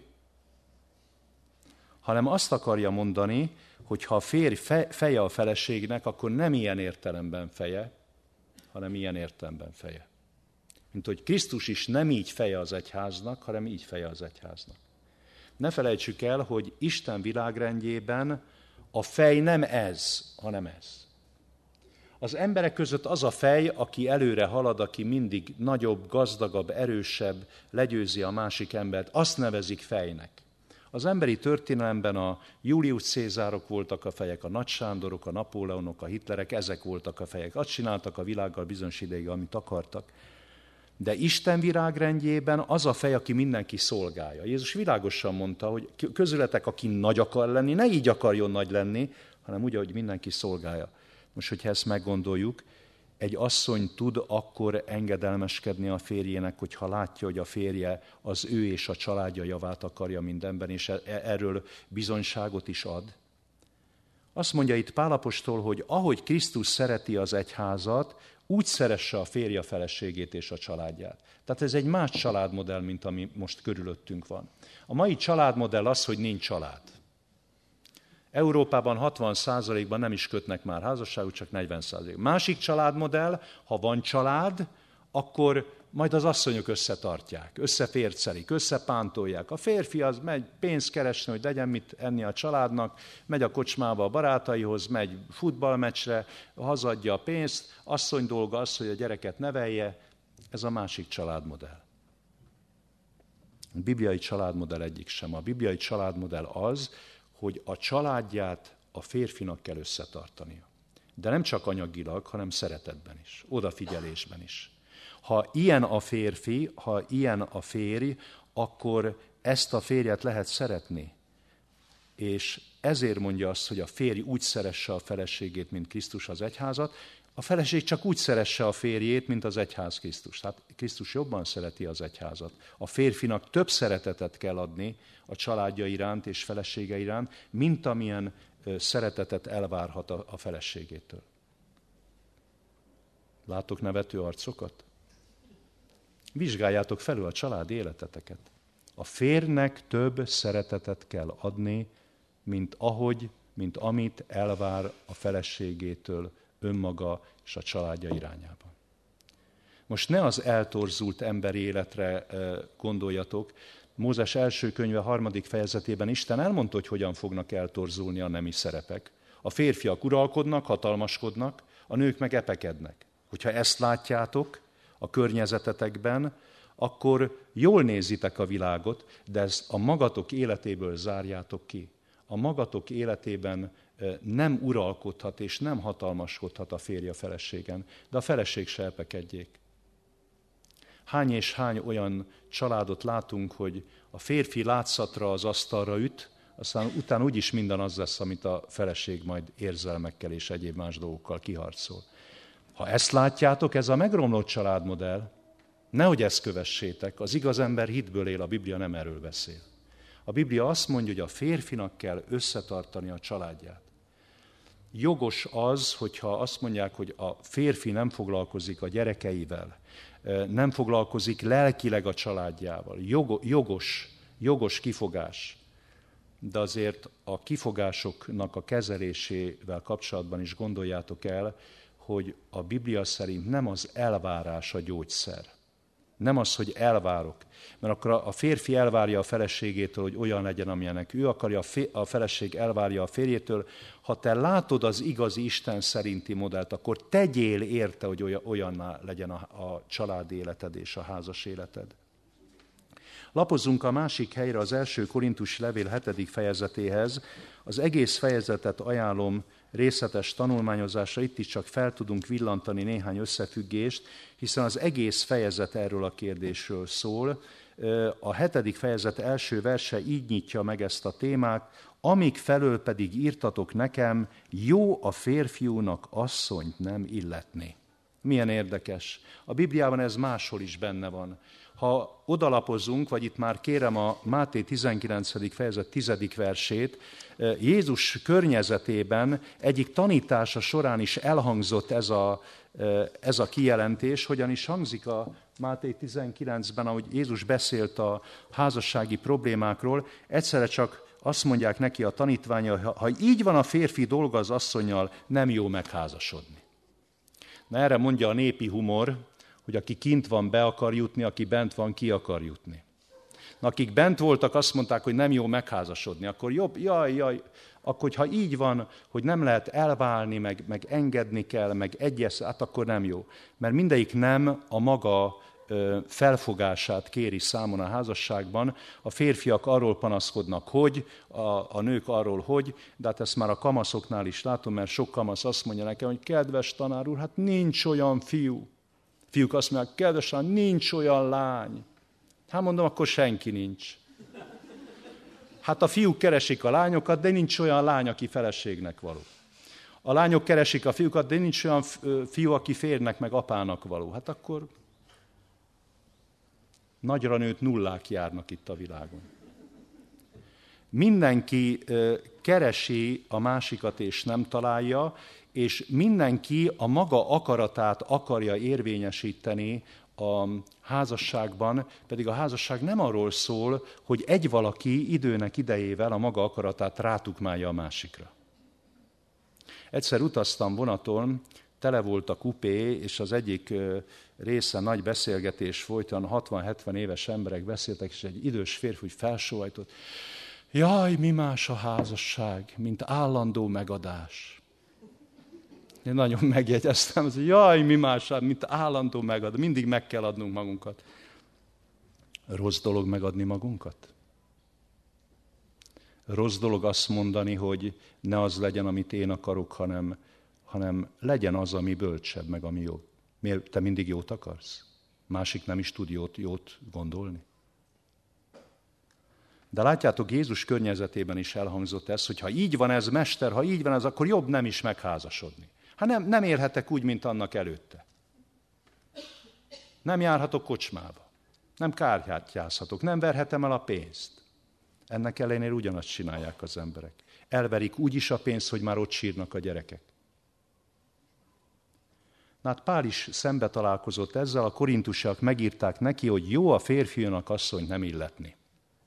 hanem azt akarja mondani, hogy ha a férj feje a feleségnek, akkor nem ilyen értelemben feje, hanem ilyen értelemben feje. Mint hogy Krisztus is nem így feje az egyháznak, hanem így feje az egyháznak. Ne felejtsük el, hogy Isten világrendjében a fej nem ez, hanem ez. Az emberek között az a fej, aki előre halad, aki mindig nagyobb, gazdagabb, erősebb, legyőzi a másik embert, azt nevezik fejnek. Az emberi történelemben a Julius Cézárok voltak a fejek, a Nagy Sándorok, a Napóleonok, a Hitlerek, ezek voltak a fejek. Azt csináltak a világgal bizonyos ideig, amit akartak. De Isten virágrendjében az a fej, aki mindenki szolgálja. Jézus világosan mondta, hogy közületek, aki nagy akar lenni, ne így akarjon nagy lenni, hanem úgy, ahogy mindenki szolgálja. Most, hogyha ezt meggondoljuk, egy asszony tud akkor engedelmeskedni a férjének, hogyha látja, hogy a férje az ő és a családja javát akarja mindenben, és erről bizonyságot is ad. Azt mondja itt Pál apostol, hogy ahogy Krisztus szereti az egyházat, úgy szeresse a férje a feleségét és a családját. Tehát ez egy más családmodell, mint ami most körülöttünk van. A mai családmodell az, hogy nincs család. Európában 60%-ban nem is kötnek már házasságot, csak 40%. Másik családmodell, ha van család, akkor majd az asszonyok összetartják, összefércelik, összepántolják. A férfi az megy pénzt keresni, hogy legyen mit enni a családnak, megy a kocsmába a barátaihoz, megy futballmeccsre, hazadja a pénzt, asszony dolga az, hogy a gyereket nevelje. Ez a másik családmodell. A bibliai családmodell egyik sem. A bibliai családmodell az, hogy a családját a férfinak kell összetartania. De nem csak anyagilag, hanem szeretetben is, odafigyelésben is. Ha ilyen a férfi, ha ilyen a férj, akkor ezt a férjet lehet szeretni. És ezért mondja azt, hogy a férj úgy szeresse a feleségét, mint Krisztus az egyházat, a feleség csak úgy szeresse a férjét, mint az egyház Krisztus. Tehát Krisztus jobban szereti az egyházat. A férfinak több szeretetet kell adni a családja iránt és felesége iránt, mint amilyen szeretetet elvárhat a feleségétől. Látok nevető arcokat? Vizsgáljátok felül a család életeteket. A férjnek több szeretetet kell adni, mint amit elvár a feleségétől önmaga és a családja irányába. Most ne az eltorzult emberi életre gondoljatok. Mózes első könyve 3. fejezetében Isten elmondta, hogy hogyan fognak eltorzulni a nemi szerepek. A férfiak uralkodnak, hatalmaskodnak, a nők meg epekednek. Hogyha ezt látjátok a környezetetekben, akkor jól nézitek a világot, de ezt a magatok életéből zárjátok ki. A magatok életében nem uralkodhat és nem hatalmaskodhat a férj a feleségen, de a feleség se epekedjék. Hány és hány olyan családot látunk, hogy a férfi látszatra az asztalra üt, aztán utána úgyis minden az lesz, amit a feleség majd érzelmekkel és egyéb más dolgokkal kiharcol. Ha ezt látjátok, ez a megromlott családmodell, nehogy ezt kövessétek, az igaz ember hitből él, a Biblia nem erről beszél. A Biblia azt mondja, hogy a férfinak kell összetartani a családját. Jogos az, hogyha azt mondják, hogy a férfi nem foglalkozik a gyerekeivel, nem foglalkozik lelkileg a családjával. Jogos kifogás. De azért a kifogásoknak a kezelésével kapcsolatban is gondoljátok el, hogy a Biblia szerint nem az elvárás a gyógyszer. Nem az, hogy elvárok. Mert akkor a férfi elvárja a feleségétől, hogy olyan legyen, amilyenek ő akarja, a feleség elvárja a férjétől. Ha te látod az igazi Isten szerinti modellt, akkor tegyél érte, hogy olyanná legyen a család életed és a házas életed. Lapozzunk a másik helyre, az 1. Korintusi levél 7. fejezetéhez. Az egész fejezetet ajánlom részletes tanulmányozásra, itt is csak fel tudunk villantani néhány összefüggést, hiszen az egész fejezet erről a kérdésről szól. A 7. fejezet első verse így nyitja meg ezt a témát, amíg felől pedig írtatok nekem, jó a férfiúnak asszonyt nem illetni. Milyen érdekes. A Bibliában ez máshol is benne van. Ha odalapozunk, vagy itt már kérem a Máté 19. fejezet 10. versét, Jézus környezetében egyik tanítása során is elhangzott ez a kijelentés, hogyan is hangzik a Máté 19-ben, ahogy Jézus beszélt a házassági problémákról, egyszerre csak azt mondják neki a tanítványa, ha így van a férfi dolga az asszonnyal, nem jó megházasodni. Na erre mondja a népi humor, hogy aki kint van, be akar jutni, aki bent van, ki akar jutni. Na, akik bent voltak, azt mondták, hogy nem jó megházasodni, akkor jobb, jaj, akkor ha így van, hogy nem lehet elválni, meg engedni kell, meg hát akkor nem jó. Mert mindegyik nem a maga felfogását kéri számon a házasságban. A férfiak arról panaszkodnak, hogy, a nők arról, hogy, de hát ezt már a kamaszoknál is látom, mert sok kamasz azt mondja nekem, hogy kedves tanár úr, hát nincs olyan fiú. Fiúk azt mondják, kedves tanár, nincs olyan lány. Hát mondom, akkor senki nincs. Hát a fiúk keresik a lányokat, de nincs olyan lány, aki feleségnek való. A lányok keresik a fiúkat, de nincs olyan fiú, aki férnek meg apának való. Hát akkor nagyra nőtt nullák járnak itt a világon. Mindenki keresi a másikat és nem találja, és mindenki a maga akaratát akarja érvényesíteni a házasságban, pedig a házasság nem arról szól, hogy egy valaki időnek idejével a maga akaratát rátukmálja a másikra. Egyszer utaztam vonaton, tele volt a kupé, és az egyik része nagy beszélgetés folyt, olyan 60-70 éves emberek beszéltek, és egy idős férfi úgy felsóhajtott. Jaj, mi más a házasság, mint állandó megadás. Én nagyon megjegyeztem, hogy jaj, mi más, mint állandó megadás, mindig meg kell adnunk magunkat. Rossz dolog megadni magunkat? Rossz dolog azt mondani, hogy ne az legyen, amit én akarok, hanem legyen az, ami bölcsebb, meg ami jó. Miért te mindig jót akarsz? Másik nem is tud jót gondolni. De látjátok, Jézus környezetében is elhangzott ez, hogy ha így van ez, mester, ha így van ez, akkor jobb nem is megházasodni. Hát nem élhetek úgy, mint annak előtte. Nem járhatok kocsmába. Nem kártyázhatok. Nem verhetem el a pénzt. Ennek ellenére ugyanazt csinálják az emberek. Elverik úgyis a pénzt, hogy már ott sírnak a gyerekek. Na hát Pál is szembe találkozott ezzel, a korintusiak megírták neki, hogy jó a férfiúnak asszonyt nem illetni.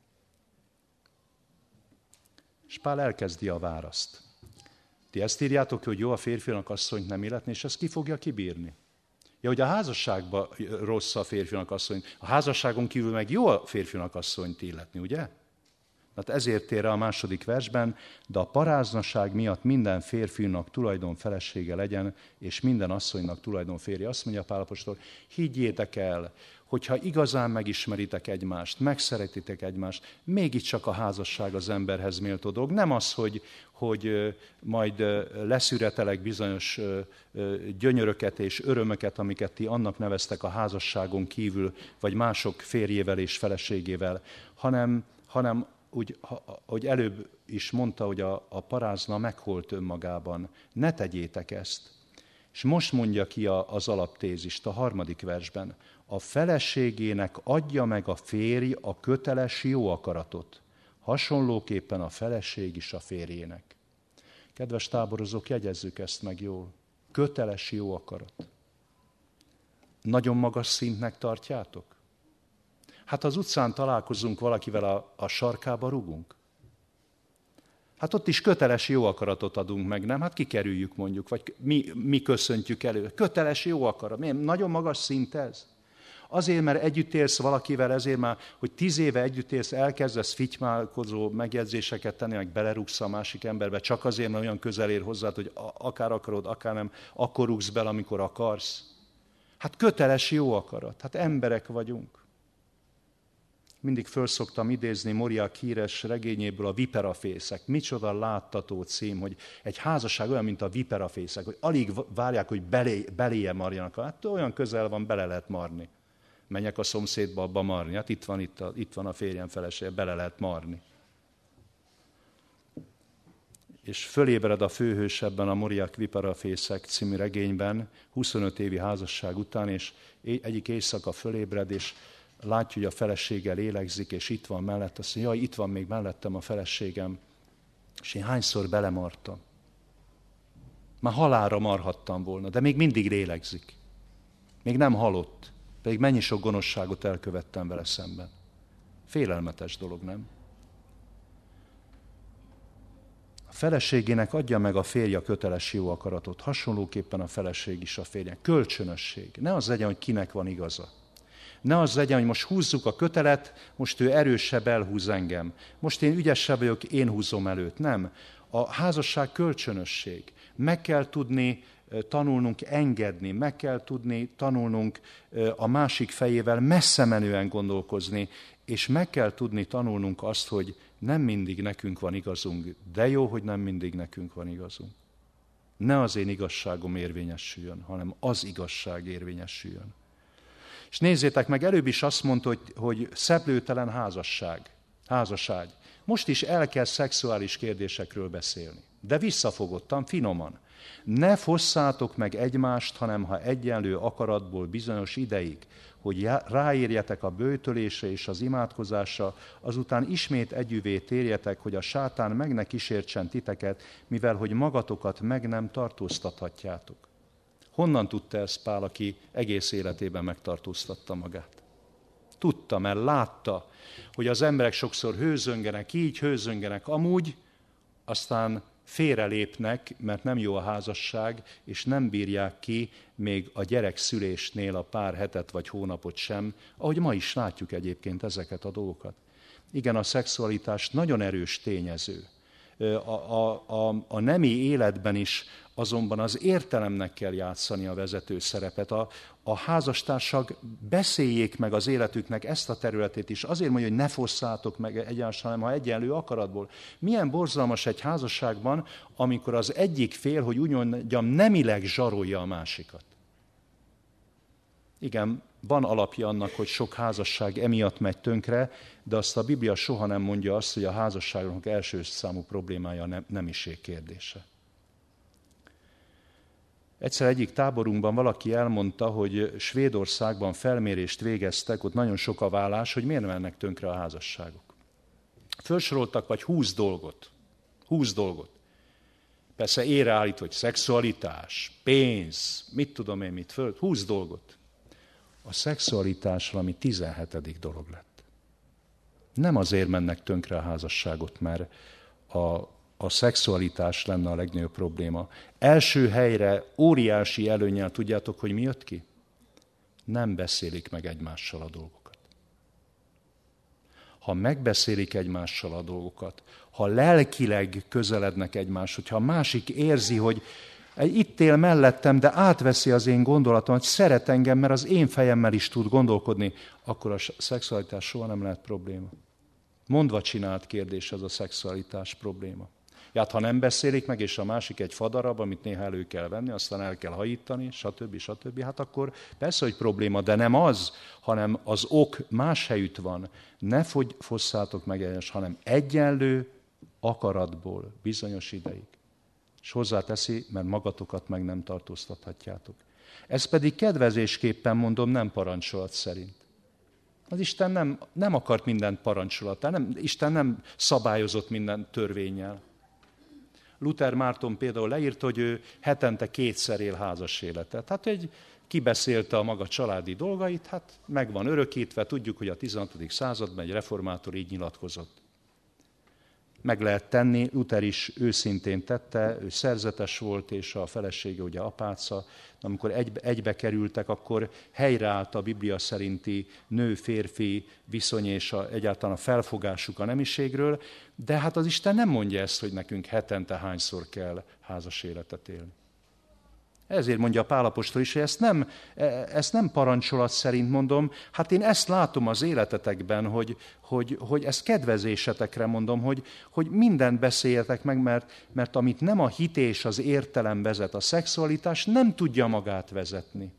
És Pál elkezdi a választ. Ti ezt írjátok, hogy jó a férfiúnak asszonyt nem illetni, és ezt ki fogja kibírni? Ja, hogy a házasságban rossz a férfiúnak asszony, a házasságon kívül meg jó a férfiúnak asszonyt illetni, ugye? Tehát ezért tér rá a második versben, de a paráznaság miatt minden férfiúnak tulajdon felesége legyen, és minden asszonynak tulajdon férje. Azt mondja Pál apostol, higgyétek el, hogyha igazán megismeritek egymást, megszeretitek egymást, mégiscsak a házasság az emberhez méltó dolog. Nem az, hogy majd leszüretelek bizonyos gyönyöröket és örömöket, amiket ti annak neveztek a házasságon kívül, vagy mások férjével és feleségével, hanem úgy, ahogy előbb is mondta, hogy a parázna megholt önmagában. Ne tegyétek ezt. És most mondja ki az alaptézist a 3. versben. A feleségének adja meg a férj a köteles jó akaratot. Hasonlóképpen a feleség is a férjének. Kedves táborozók, jegyezzük ezt meg jól. Köteles jó akarat. Nagyon magas szintnek tartjátok? Hát az utcán találkozunk valakivel, a sarkába rugunk. Hát ott is köteles jó akaratot adunk meg, nem? Hát kikerüljük mondjuk, vagy mi köszöntjük elő. Köteles jó akarat. Miért? Nagyon magas szint ez. Azért, mert együtt élsz valakivel, ezért már, hogy 10 éve együtt élsz, elkezdesz fitymálkozó megjegyzéseket tenni, meg belerúgsz a másik emberbe, csak azért, mert olyan közel ér hozzád, hogy akár akarod, akár nem, akkor rúgsz bele, amikor akarsz. Hát köteles jó akarat. Hát emberek vagyunk. Mindig föl szoktam idézni Moriak híres regényéből a Viperafészek. Micsoda láttató cím, hogy egy házasság olyan, mint a viperafészek, hogy alig várják, hogy beléje marjanak. Hát olyan közel van, bele lehet marni. Menjek a szomszédba abba marni. Hát itt van a férjem felesége, bele lehet marni. És fölébred a főhős ebben a Moriak Viperafészek című regényben, 25 évi házasság után, és egyik éjszaka fölébred, és látja, hogy a felesége lélegzik, és itt van mellett, azt mondja, jaj, itt van még mellettem a feleségem, és én hányszor belemartam. Már halálra marhattam volna, de még mindig lélegzik. Még nem halott, pedig mennyi sok gonoszságot elkövettem vele szemben. Félelmetes dolog, nem? A feleségének adja meg a férje köteles jó akaratot, hasonlóképpen a feleség is a férje. Kölcsönösség. Ne az legyen, hogy kinek van igaza. Ne az legyen, hogy most húzzuk a kötelet, most ő erősebb, elhúz engem. Most én ügyesebb vagyok, én húzom előtt. Nem. A házasság kölcsönösség. Meg kell tudni tanulnunk engedni, meg kell tudni tanulnunk a másik fejével messze menően gondolkozni, és meg kell tudni tanulnunk azt, hogy nem mindig nekünk van igazunk, de jó, hogy nem mindig nekünk van igazunk. Ne az én igazságom érvényesüljön, hanem az igazság érvényesüljön. És nézzétek meg, előbb is azt mondta, hogy szeplőtelen házasság. Most is el kell szexuális kérdésekről beszélni. De visszafogottan, finoman. Ne fosszátok meg egymást, hanem ha egyenlő akaratból bizonyos ideig, hogy ráérjetek a böjtölésre és az imádkozásra, azután ismét együvé térjetek, hogy a sátán meg ne kísértsen titeket, mivel hogy magatokat meg nem tartóztathatjátok. Honnan tudta ezt Pál, aki egész életében megtartóztatta magát? Tudta, mert látta, hogy az emberek sokszor hőzöngenek így, hőzöngenek amúgy, aztán félrelépnek, mert nem jó a házasság, és nem bírják ki még a gyerek szülésnél a pár hetet vagy hónapot sem, ahogy ma is látjuk egyébként ezeket a dolgokat. Igen, a szexualitás nagyon erős tényező. A nemi életben is azonban az értelemnek kell játszani a vezető szerepet. A házastársak beszéljék meg az életüknek ezt a területét is. Azért mondja, hogy ne fosszátok meg egyáltalán, hanem ha egyenlő akaratból. Milyen borzalmas egy házasságban, amikor az egyik fél, hogy úgy mondjam, nemileg zsarolja a másikat. Igen, van alapja annak, hogy sok házasság emiatt megy tönkre, de azt a Biblia soha nem mondja azt, hogy a házasságnak első számú problémája a nemiség kérdése. Egyszer egyik táborunkban valaki elmondta, hogy Svédországban felmérést végeztek, ott nagyon sok a vállás, hogy miért mennek tönkre a házasságok. Felsoroltak vagy 20 dolgot. 20 dolgot. Persze ére állít, hogy szexualitás, pénz, mit tudom én mit, 20 dolgot. A szexualitás valami 17. dolog lett. Nem azért mennek tönkre a házasságot, mert a szexualitás lenne a legnagyobb probléma. Első helyre óriási előnnyel tudjátok, hogy mi jött ki? Nem beszélik meg egymással a dolgokat. Ha megbeszélik egymással a dolgokat, ha lelkileg közelednek egymáshoz, hogyha a másik érzi, hogy itt él mellettem, de átveszi az én gondolatomat, szeret engem, mert az én fejemmel is tud gondolkodni, akkor a szexualitás soha nem lehet probléma. Mondva csinált kérdés ez a szexualitás probléma. Hát ha nem beszélik meg, és a másik egy fadarab, amit néha elő kell venni, aztán el kell hajítani, stb. Hát akkor persze, hogy probléma, de nem az, hanem az ok más helyütt van. Ne fosszátok meg egymást, hanem egyenlő akaratból bizonyos ideig. És hozzáteszi, mert magatokat meg nem tartóztathatjátok. Ez pedig kedvezésképpen mondom, nem parancsolat szerint. Az Isten nem akart mindent parancsolattal, Isten nem szabályozott mindent törvénnyel. Luther Márton például leírta, hogy ő hetente 2-szer él házas életet. Hát kibeszélte a maga családi dolgait, hát meg van örökítve, tudjuk, hogy a 16. században egy reformátor így nyilatkozott. Meg lehet tenni, Luther is őszintén tette, ő szerzetes volt, és a felesége ugye apáca. Amikor egybe kerültek, akkor helyreállt a Biblia szerinti nő-férfi viszony és egyáltalán a felfogásuk a nemiségről, de hát az Isten nem mondja ezt, hogy nekünk hetente hányszor kell házas életet élni. Ezért mondja Pál apostol is, hogy ezt nem parancsolat szerint mondom, hát én ezt látom az életetekben, hogy ezt kedvezésetekre mondom, hogy mindent beszéljetek meg, mert amit nem a hit és az értelem vezet, a szexualitás nem tudja magát vezetni.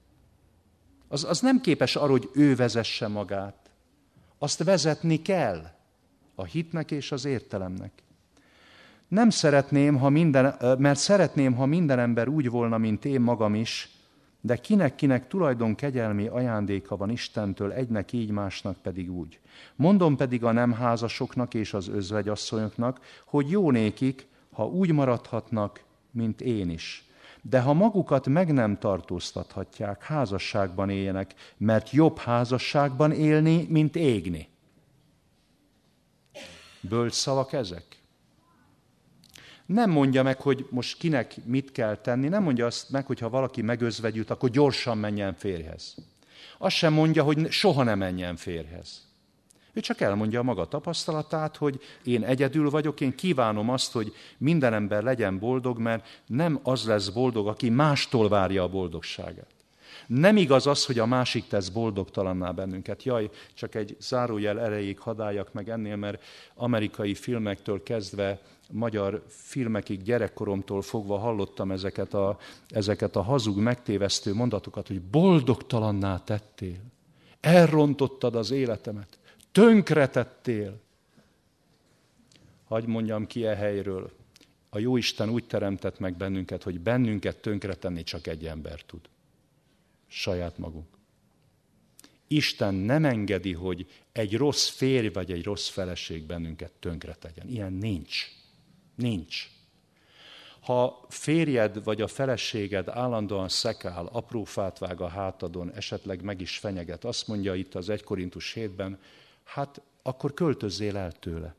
Az nem képes arra, hogy ő vezesse magát. Azt vezetni kell a hitnek és az értelemnek. Nem szeretném, mert szeretném, ha minden ember úgy volna, mint én magam is, de kinek tulajdon kegyelmi ajándéka van Istentől, egynek így, másnak pedig úgy. Mondom pedig a nem házasoknak és az özvegyasszonyoknak, hogy jó nékik, ha úgy maradhatnak, mint én is. De ha magukat meg nem tartóztathatják, házasságban éljenek, mert jobb házasságban élni, mint égni. Bölcs szavak ezek? Nem mondja meg, hogy most kinek mit kell tenni, nem mondja azt meg, hogy ha valaki megözvegyült, akkor gyorsan menjen férjhez. Azt sem mondja, hogy soha ne menjen férjhez. Ő csak elmondja a maga tapasztalatát, hogy én egyedül vagyok, én kívánom azt, hogy minden ember legyen boldog, mert nem az lesz boldog, aki mástól várja a boldogságát. Nem igaz az, hogy a másik tesz boldogtalanná bennünket. Jaj, csak egy zárójel erejéig hadáljak meg ennél, mert amerikai filmektől kezdve magyar filmekig gyerekkoromtól fogva hallottam ezeket a hazug, megtévesztő mondatokat, hogy boldogtalanná tettél, elrontottad az életemet, tönkretettél. Hadd mondjam ki e helyről, a Jóisten úgy teremtett meg bennünket, hogy bennünket tönkretenni csak egy ember tud. Saját magunk. Isten nem engedi, hogy egy rossz férj vagy egy rossz feleség bennünket tönkretegyen. Ilyen nincs. Nincs. Ha férjed vagy a feleséged állandóan szekál, apró fát vág a hátadon, esetleg meg is fenyeget, azt mondja itt az 1 Korintus 7-ben, hát akkor költözzél el tőle.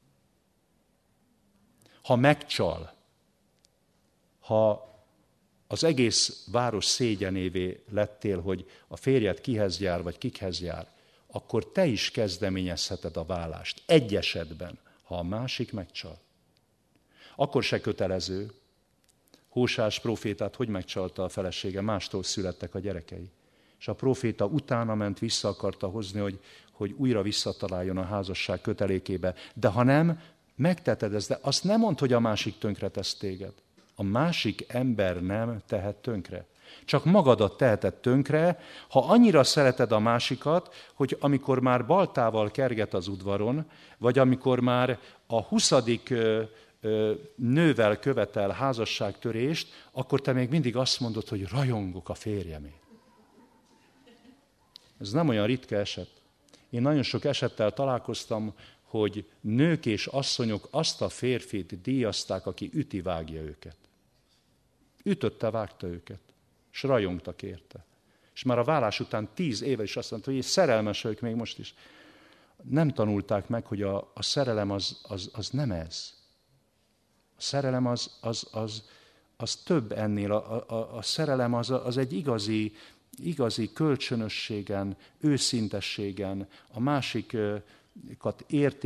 Ha megcsal, ha az egész város szégyenévé lettél, hogy a férjed kihez jár, vagy kikhez jár, akkor te is kezdeményezheted a válást. Egy esetben, ha a másik megcsal. Akkor se kötelező. Hósás prófétát hogy megcsalta a felesége? Mástól születtek a gyerekei. És a próféta utána ment, vissza akarta hozni, hogy újra visszataláljon a házasság kötelékébe. De ha nem, megteted ezt, de azt nem mondd, hogy a másik tönkretesz téged. A másik ember nem tehet tönkre. Csak magadat teheted tönkre, ha annyira szereted a másikat, hogy amikor már baltával kerget az udvaron, vagy amikor már a 20. nővel követel házasságtörést, akkor te még mindig azt mondod, hogy rajongok a férjemért. Ez nem olyan ritka eset. Én nagyon sok esettel találkoztam, hogy nők és asszonyok azt a férfit díjazták, aki üti-vágja őket. Ütötte, vágta őket, és rajongtak érte. És már a válás után 10 éve is azt mondta, hogy szerelmes vagyok még most is. Nem tanulták meg, hogy a szerelem az nem ez. A szerelem az több ennél. A szerelem az egy igazi kölcsönösségen, őszintességen, a másikat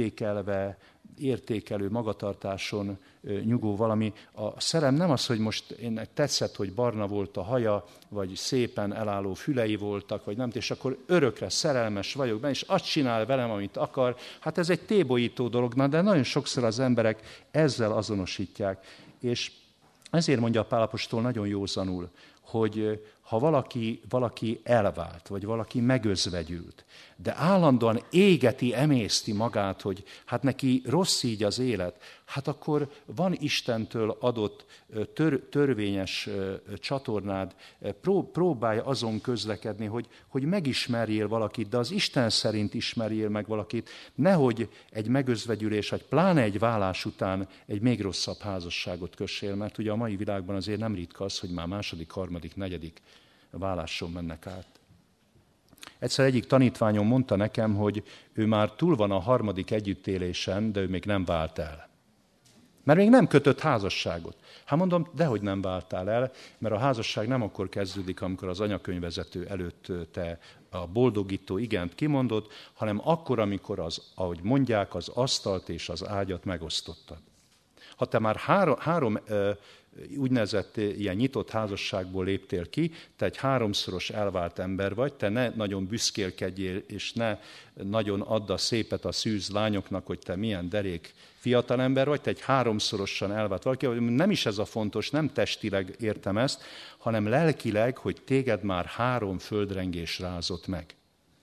értékelő magatartáson nyugó valami. A szerelem nem az, hogy most én tetszett, hogy barna volt a haja, vagy szépen elálló fülei voltak, vagy nem, és akkor örökre szerelmes vagyok benne, és azt csinál velem, amit akar. Hát ez egy tébolyító dolog, de nagyon sokszor az emberek ezzel azonosítják. És ezért mondja a Pál apostol nagyon józanul, hogy ha valaki elvált, vagy valaki megözvegyült, de állandóan égeti, emészti magát, hogy hát neki rossz így az élet, hát akkor van Istentől adott törvényes csatornád, próbálj azon közlekedni, hogy megismerjél valakit, de az Isten szerint ismerjél meg valakit, nehogy egy megözvegyülés, vagy pláne egy válás után egy még rosszabb házasságot kössél, mert ugye a mai világban azért nem ritka az, hogy már 2., 3., 4. váláson mennek át. Egyszer egyik tanítványom mondta nekem, hogy ő már túl van a 3. együttélésen, de ő még nem vált el. Mert még nem kötött házasságot. Hát mondom, dehogy nem váltál el, mert a házasság nem akkor kezdődik, amikor az anyakönyvvezető előtt te a boldogító igent kimondod, hanem akkor, amikor ahogy mondják, az asztalt és az ágyat megosztottad. Ha te már három úgynevezett ilyen nyitott házasságból léptél ki, te egy 3-szoros elvált ember vagy, te ne nagyon büszkélkedjél, és ne nagyon add a szépet a szűz lányoknak, hogy te milyen derék fiatalember vagy, te egy 3-szorosan elvált valaki, nem is ez a fontos, nem testileg értem ezt, hanem lelkileg, hogy téged már 3 földrengés rázott meg.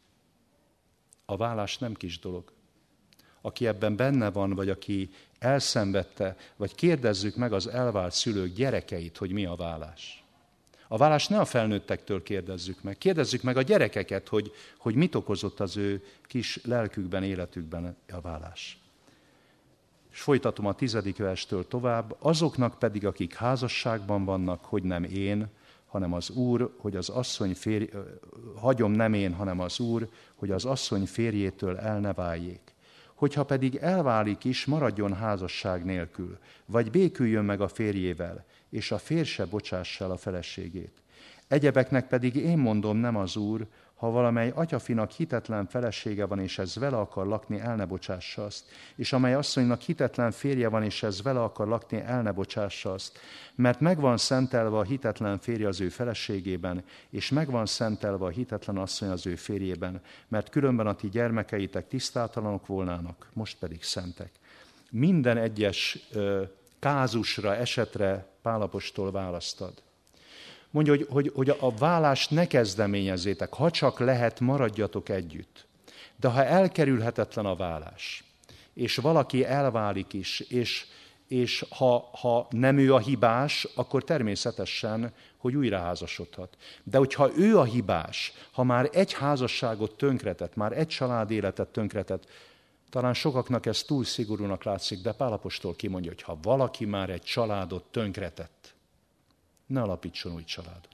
A válás nem kis dolog. Aki ebben benne van, vagy aki elszenvedte, vagy kérdezzük meg az elvált szülők gyerekeit, hogy mi a válás. A válás ne a felnőttektől kérdezzük meg. Kérdezzük meg a gyerekeket, hogy mit okozott az ő kis lelkükben, életükben a válás. És folytatom a 10. verstől tovább. Azoknak pedig, akik házasságban vannak, hogy nem én, hanem az Úr, hogy az asszony hagyom nem én, hanem az Úr, hogy az asszony férjétől el ne váljék. hogyha pedig elválik is, maradjon házasság nélkül, vagy béküljön meg a férjével, és a férj se bocsássa el a feleségét. Egyebeknek pedig én mondom, nem az Úr, ha valamely atyafinak hitetlen felesége van, és ez vele akar lakni, el ne bocsássa azt. És amely asszonynak hitetlen férje van, és ez vele akar lakni, el ne bocsássa azt. Mert meg van szentelve a hitetlen férje az ő feleségében, és meg van szentelve a hitetlen asszony az ő férjében, mert különben a ti gyermekeitek tisztátalanok volnának, most pedig szentek. Minden egyes kázusra, esetre Pál apostol választ ad. Mondja, hogy a válást ne kezdeményezzétek, ha csak lehet, maradjatok együtt. De ha elkerülhetetlen a válás, és valaki elválik is, és ha nem ő a hibás, akkor természetesen, hogy újra házasodhat. De hogyha ő a hibás, ha már egy házasságot tönkretett, már egy családéletet tönkretett, talán sokaknak ez túl szigorúnak látszik, de Pál apostol kimondja, hogy ha valaki már egy családot tönkretett, ne alapítson új családot.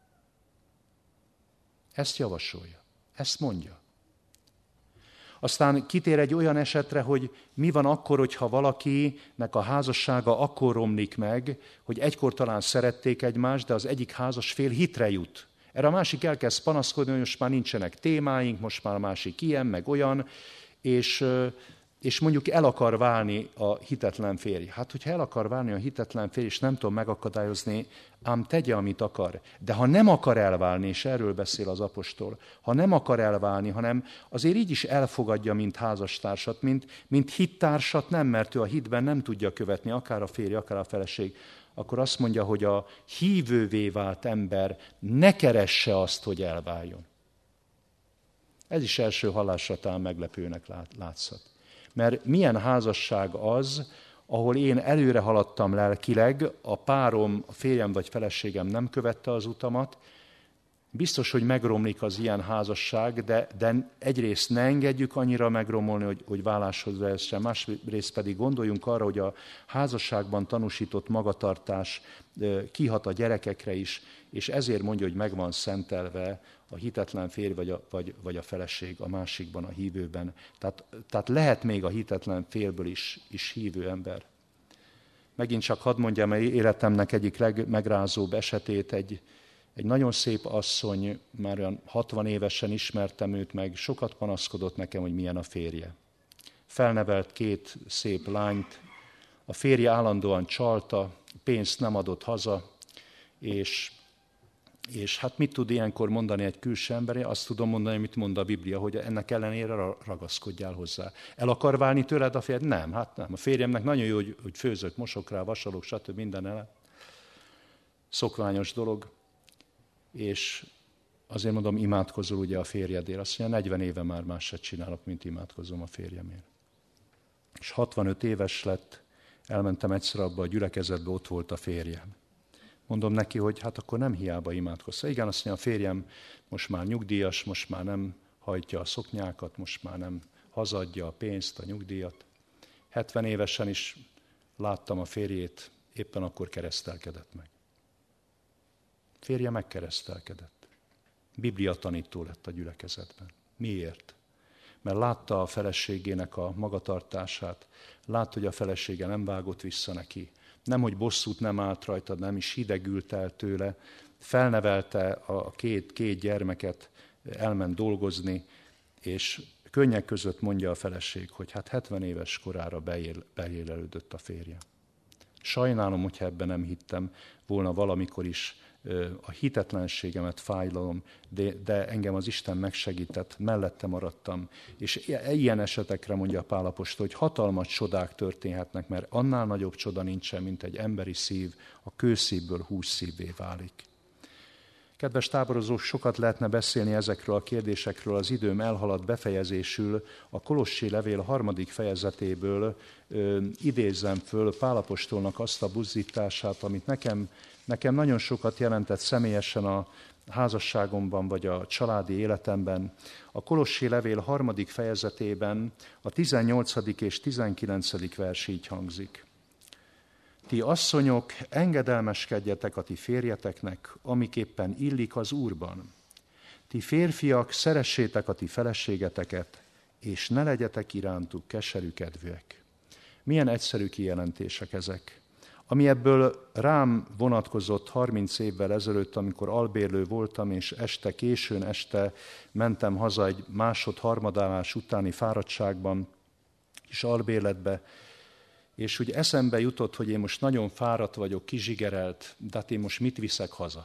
Ezt javasolja, ezt mondja. Aztán kitér egy olyan esetre, hogy mi van akkor, hogyha valakinek a házassága akkor romlik meg, hogy egykor talán szerették egymást, de az egyik házas fél hitre jut. Erre a másik elkezd panaszkodni, hogy most már nincsenek témáink, most már a másik ilyen, meg olyan, és mondjuk el akar válni a hitetlen férj. Hát, hogyha el akar válni a hitetlen férj, és nem tudom megakadályozni, ám tegye, amit akar. De ha nem akar elválni, és erről beszél az apostol, ha nem akar elválni, hanem azért így is elfogadja, mint házastársat, mint hittársat nem, mert ő a hitben nem tudja követni, akár a férj, akár a feleség, akkor azt mondja, hogy a hívővé vált ember ne keresse azt, hogy elváljon. Ez is első hallásra talán meglepőnek látszat. Mert milyen házasság az, ahol én előre haladtam lelkileg, a párom, a férjem vagy feleségem nem követte az utamat, biztos, hogy megromlik az ilyen házasság, de egyrészt ne engedjük annyira megromolni, hogy váláshoz vezessen, másrészt pedig gondoljunk arra, hogy a házasságban tanúsított magatartás kihat a gyerekekre is, és ezért mondja, hogy meg van szentelve a hitetlen férj vagy a feleség a másikban, a hívőben. Tehát lehet még a hitetlen férjből is hívő ember. Megint csak hadd mondjam el életemnek egyik legmegrázóbb esetét, egy nagyon szép asszony, már olyan 60 évesen ismertem őt meg, sokat panaszkodott nekem, hogy milyen a férje. Felnevelt 2 szép lányt, a férje állandóan csalta, pénzt nem adott haza, és hát mit tud ilyenkor mondani egy külső ember? Azt tudom mondani, mit mond a Biblia, hogy ennek ellenére ragaszkodjál hozzá. El akar válni tőled a férj? Nem, hát nem. A férjemnek nagyon jó, hogy főzök, mosok rá, vasalok, stb. Minden el. Szokványos dolog. És azért mondom, imádkozol ugye a férjedért. Azt mondja, 40 éve már más se csinálok, mint imádkozom a férjemért. És 65 éves lett, elmentem egyszer abba a gyülekezetbe, ott volt a férjem. Mondom neki, hogy hát akkor nem hiába imádkozz. Igen, azt mondja, a férjem most már nyugdíjas, most már nem hajtja a szoknyákat, most már nem hazadja a pénzt, a nyugdíjat. 70 évesen is láttam a férjét, éppen akkor keresztelkedett meg. Férje megkeresztelkedett. Biblia tanító lett a gyülekezetben. Miért? Mert látta a feleségének a magatartását, látta, hogy a felesége nem vágott vissza neki, nem, hogy bosszút nem állt rajta, nem is hidegült el tőle, felnevelte a két gyermeket, elment dolgozni, és könnyek között mondja a feleség, hogy hát 70 éves korára beélelődött a férje. Sajnálom, hogyha ebben nem hittem volna valamikor is, a hitetlenségemet fájlalom, de engem az Isten megsegített, mellette maradtam. És ilyen esetekre mondja Pál apostol, hogy hatalmas csodák történhetnek, mert annál nagyobb csoda nincsen, mint egy emberi szív, a kőszívből hússzívvé válik. Kedves táborozók, sokat lehetne beszélni ezekről a kérdésekről, az időm elhaladt, befejezésül a Kolossi levél 3. fejezetéből idézzem föl Pál apostolnak azt a buzdítását, amit nekem nagyon sokat jelentett személyesen a házasságomban, vagy a családi életemben. A Kolossi levél 3. fejezetében a 18. és 19. vers így hangzik. Ti asszonyok, engedelmeskedjetek a ti férjeteknek, amiképpen illik az Úrban. Ti férfiak, szeressétek a ti feleségeteket, és ne legyetek irántuk keserű kedvűek. Milyen egyszerű kijelentések ezek. Ami ebből rám vonatkozott 30 évvel ezelőtt, amikor albérlő voltam, és későn este mentem haza egy másod-harmadállás utáni fáradtságban, és albérletbe, és úgy eszembe jutott, hogy én most nagyon fáradt vagyok, kizsigerelt, de hát én most mit viszek haza?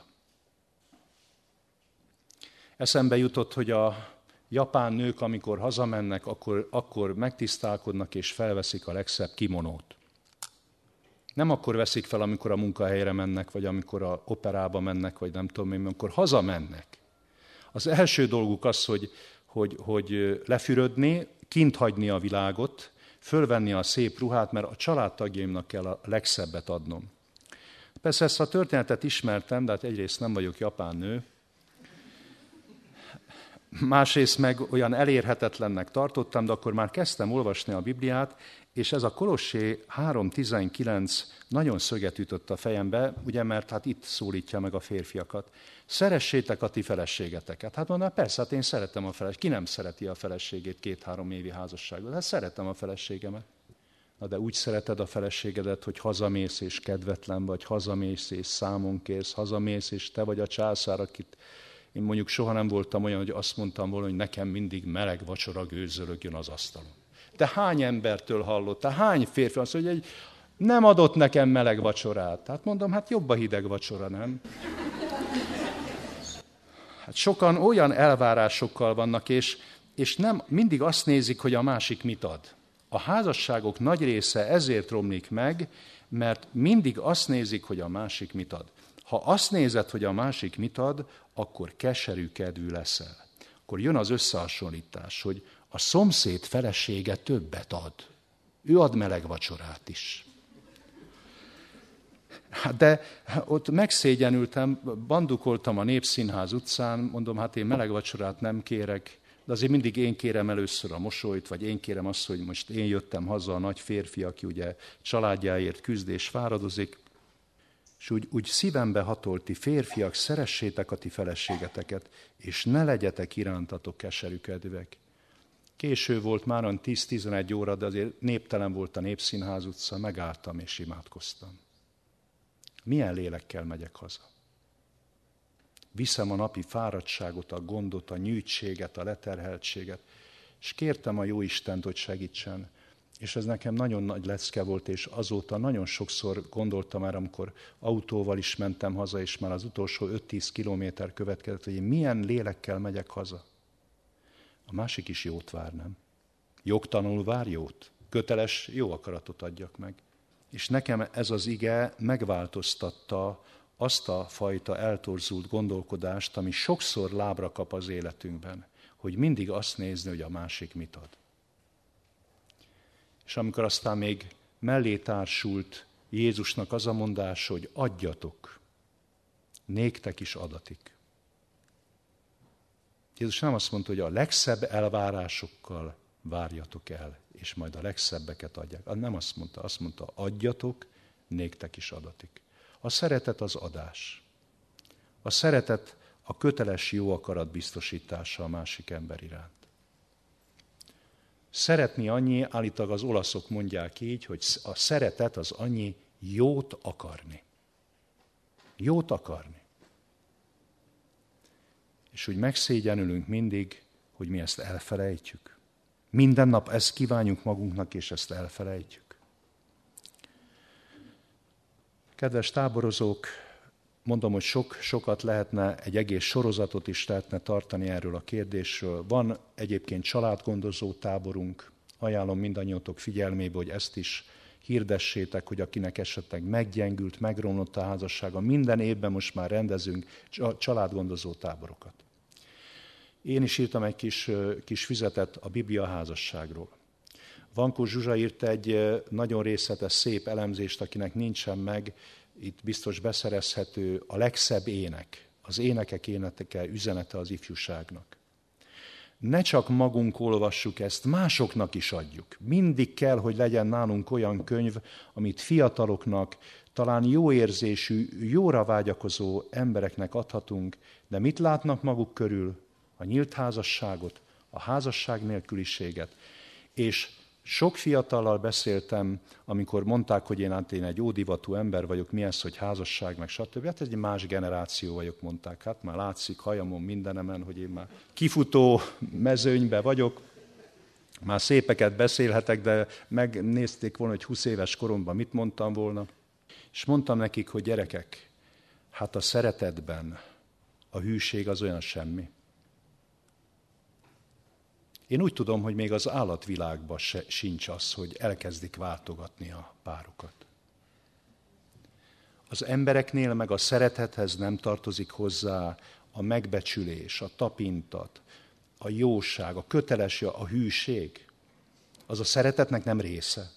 Eszembe jutott, hogy a japán nők, amikor hazamennek, akkor megtisztálkodnak és felveszik a legszebb kimonót. Nem akkor veszik fel, amikor a munkahelyre mennek, vagy amikor a operába mennek, vagy nem tudom én, amikor hazamennek. Az első dolguk az, hogy lefürödni, kint hagyni a világot, fölvenni a szép ruhát, mert a családtagjaimnak kell a legszebbet adnom. Persze ezt a történetet ismertem, de hát egyrészt nem vagyok japán nő, másrészt meg olyan elérhetetlennek tartottam, de akkor már kezdtem olvasni a Bibliát, és ez a Kolossé 3.19 nagyon szöget ütött a fejembe, ugye, mert hát itt szólítja meg a férfiakat. Szeressétek a ti feleségeteket. Hát mondom, persze, hát én szeretem a feleséget. Ki nem szereti a feleségét 2-3 évi házasságban? Hát szeretem a feleségemet. Na de úgy szereted a feleségedet, hogy hazamész és kedvetlen vagy, hazamész és számon kérsz, hazamész és te vagy a császár, akit én mondjuk soha nem voltam olyan, hogy azt mondtam volna, hogy nekem mindig meleg vacsora gőzölögjön az asztalon. Te hány embertől hallottál, hány férfi azt mondja, hogy nem adott nekem meleg vacsorát. Hát mondom, hát jobb a hideg vacsora, nem? Hát sokan olyan elvárásokkal vannak, és nem mindig azt nézik, hogy a másik mit ad. A házasságok nagy része ezért romlik meg, mert mindig azt nézik, hogy a másik mit ad. Ha azt nézed, hogy a másik mit ad, akkor keserű kedvű leszel. Akkor jön az összehasonlítás, hogy a szomszéd felesége többet ad. Ő ad meleg vacsorát is. De ott megszégyenültem, bandukoltam a Népszínház utcán, mondom, hát én meleg vacsorát nem kérek, de azért mindig én kérem először a mosolyt, vagy én kérem azt, hogy most én jöttem haza, a nagy férfi, aki ugye családjáért küzd és fáradozik, és úgy szívembe hatolt, ti férfiak, szeressétek a ti feleségeteket, és ne legyetek irántatok keserű kedvűek. Késő volt, már 10-11 óra, de azért néptelen volt a Népszínház utca, megálltam és imádkoztam. Milyen lélekkel megyek haza? Viszem a napi fáradtságot, a gondot, a nyűjtséget, a leterheltséget, és kértem a Jóistent, hogy segítsen. És ez nekem nagyon nagy lecke volt, és azóta nagyon sokszor gondoltam már, amikor autóval is mentem haza, és már az utolsó 5-10 kilométer következett, hogy én milyen lélekkel megyek haza. A másik is jót vár, nem? Jogtalanul vár jót. Köteles jó akaratot adjak meg. És nekem ez az ige megváltoztatta azt a fajta eltorzult gondolkodást, ami sokszor lábra kap az életünkben, hogy mindig azt nézni, hogy a másik mit ad. És amikor aztán még mellé társult Jézusnak az a mondás, hogy adjatok, néktek is adatik. Jézus nem azt mondta, hogy a legszebb elvárásokkal várjatok el, és majd a legszebbeket adják. Nem azt mondta, adjatok, néktek is adatik. A szeretet az adás. A szeretet a köteles jó akarat biztosítása a másik ember iránt. Szeretni annyi, állítólag az olaszok mondják így, hogy a szeretet az annyi jót akarni. Jót akarni. És úgy megszégyenülünk mindig, hogy mi ezt elfelejtjük. Minden nap ezt kívánjuk magunknak, és ezt elfelejtjük. Kedves táborozók, mondom, hogy sokat lehetne, egy egész sorozatot is lehetne tartani erről a kérdésről. Van egyébként családgondozó táborunk, ajánlom mindannyiótok figyelmébe, hogy ezt is hirdessétek, hogy akinek esetleg meggyengült, megromlott a házassága, minden évben most már rendezünk családgondozó táborokat. Én is írtam egy kis füzetet a Biblia házasságról. Vankó Zsuzsa írt egy nagyon részletes, szép elemzést, akinek nincsen meg, itt biztos beszerezhető, a legszebb ének, az énekek éneke üzenete az ifjúságnak. Ne csak magunk olvassuk ezt, másoknak is adjuk. Mindig kell, hogy legyen nálunk olyan könyv, amit fiataloknak, talán jó érzésű, jóra vágyakozó embereknek adhatunk, de mit látnak maguk körül? A nyílt házasságot, a házasság nélküliséget. És sok fiatallal beszéltem, amikor mondták, hogy én egy ódivatú ember vagyok, mi ez, hogy házasság, meg stb. Hát egy más generáció vagyok, mondták. Hát már látszik hajamon, mindenemen, hogy én már kifutó mezőnybe vagyok. Már szépeket beszélhetek, de megnézték volna, hogy 20 éves koromban mit mondtam volna. És mondtam nekik, hogy gyerekek, hát a szeretetben a hűség az olyan semmi. Én úgy tudom, hogy még az állatvilágban sincs az, hogy elkezdik váltogatni a párokat. Az embereknél meg a szeretethez nem tartozik hozzá a megbecsülés, a tapintat, a jóság, a kötelesség, a hűség. Az a szeretetnek nem része.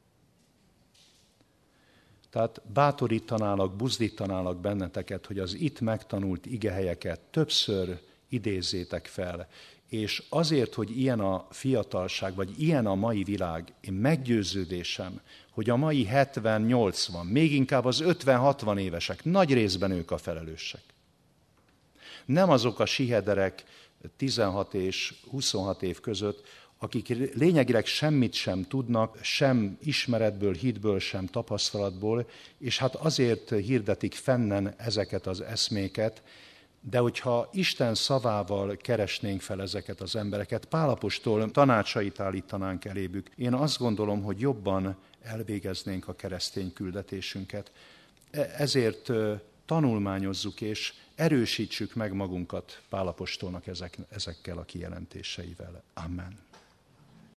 Tehát bátorítanálak, buzdítanálak benneteket, hogy az itt megtanult igehelyeket többször idézzétek fel, és azért, hogy ilyen a fiatalság, vagy ilyen a mai világ, én meggyőződésem, hogy a mai 70-80, még inkább az 50-60 évesek, nagy részben ők a felelősek. Nem azok a sihederek 16 és 26 év között, akik lényegileg semmit sem tudnak, sem ismeretből, hitből, sem tapasztalatból, és hát azért hirdetik fennen ezeket az eszméket, de hogyha Isten szavával keresnénk fel ezeket az embereket, Pál apostol tanácsait állítanánk elébük, én azt gondolom, hogy jobban elvégeznénk a keresztény küldetésünket. Ezért tanulmányozzuk és erősítsük meg magunkat Pál apostolnak ezekkel a kijelentéseivel. Amen.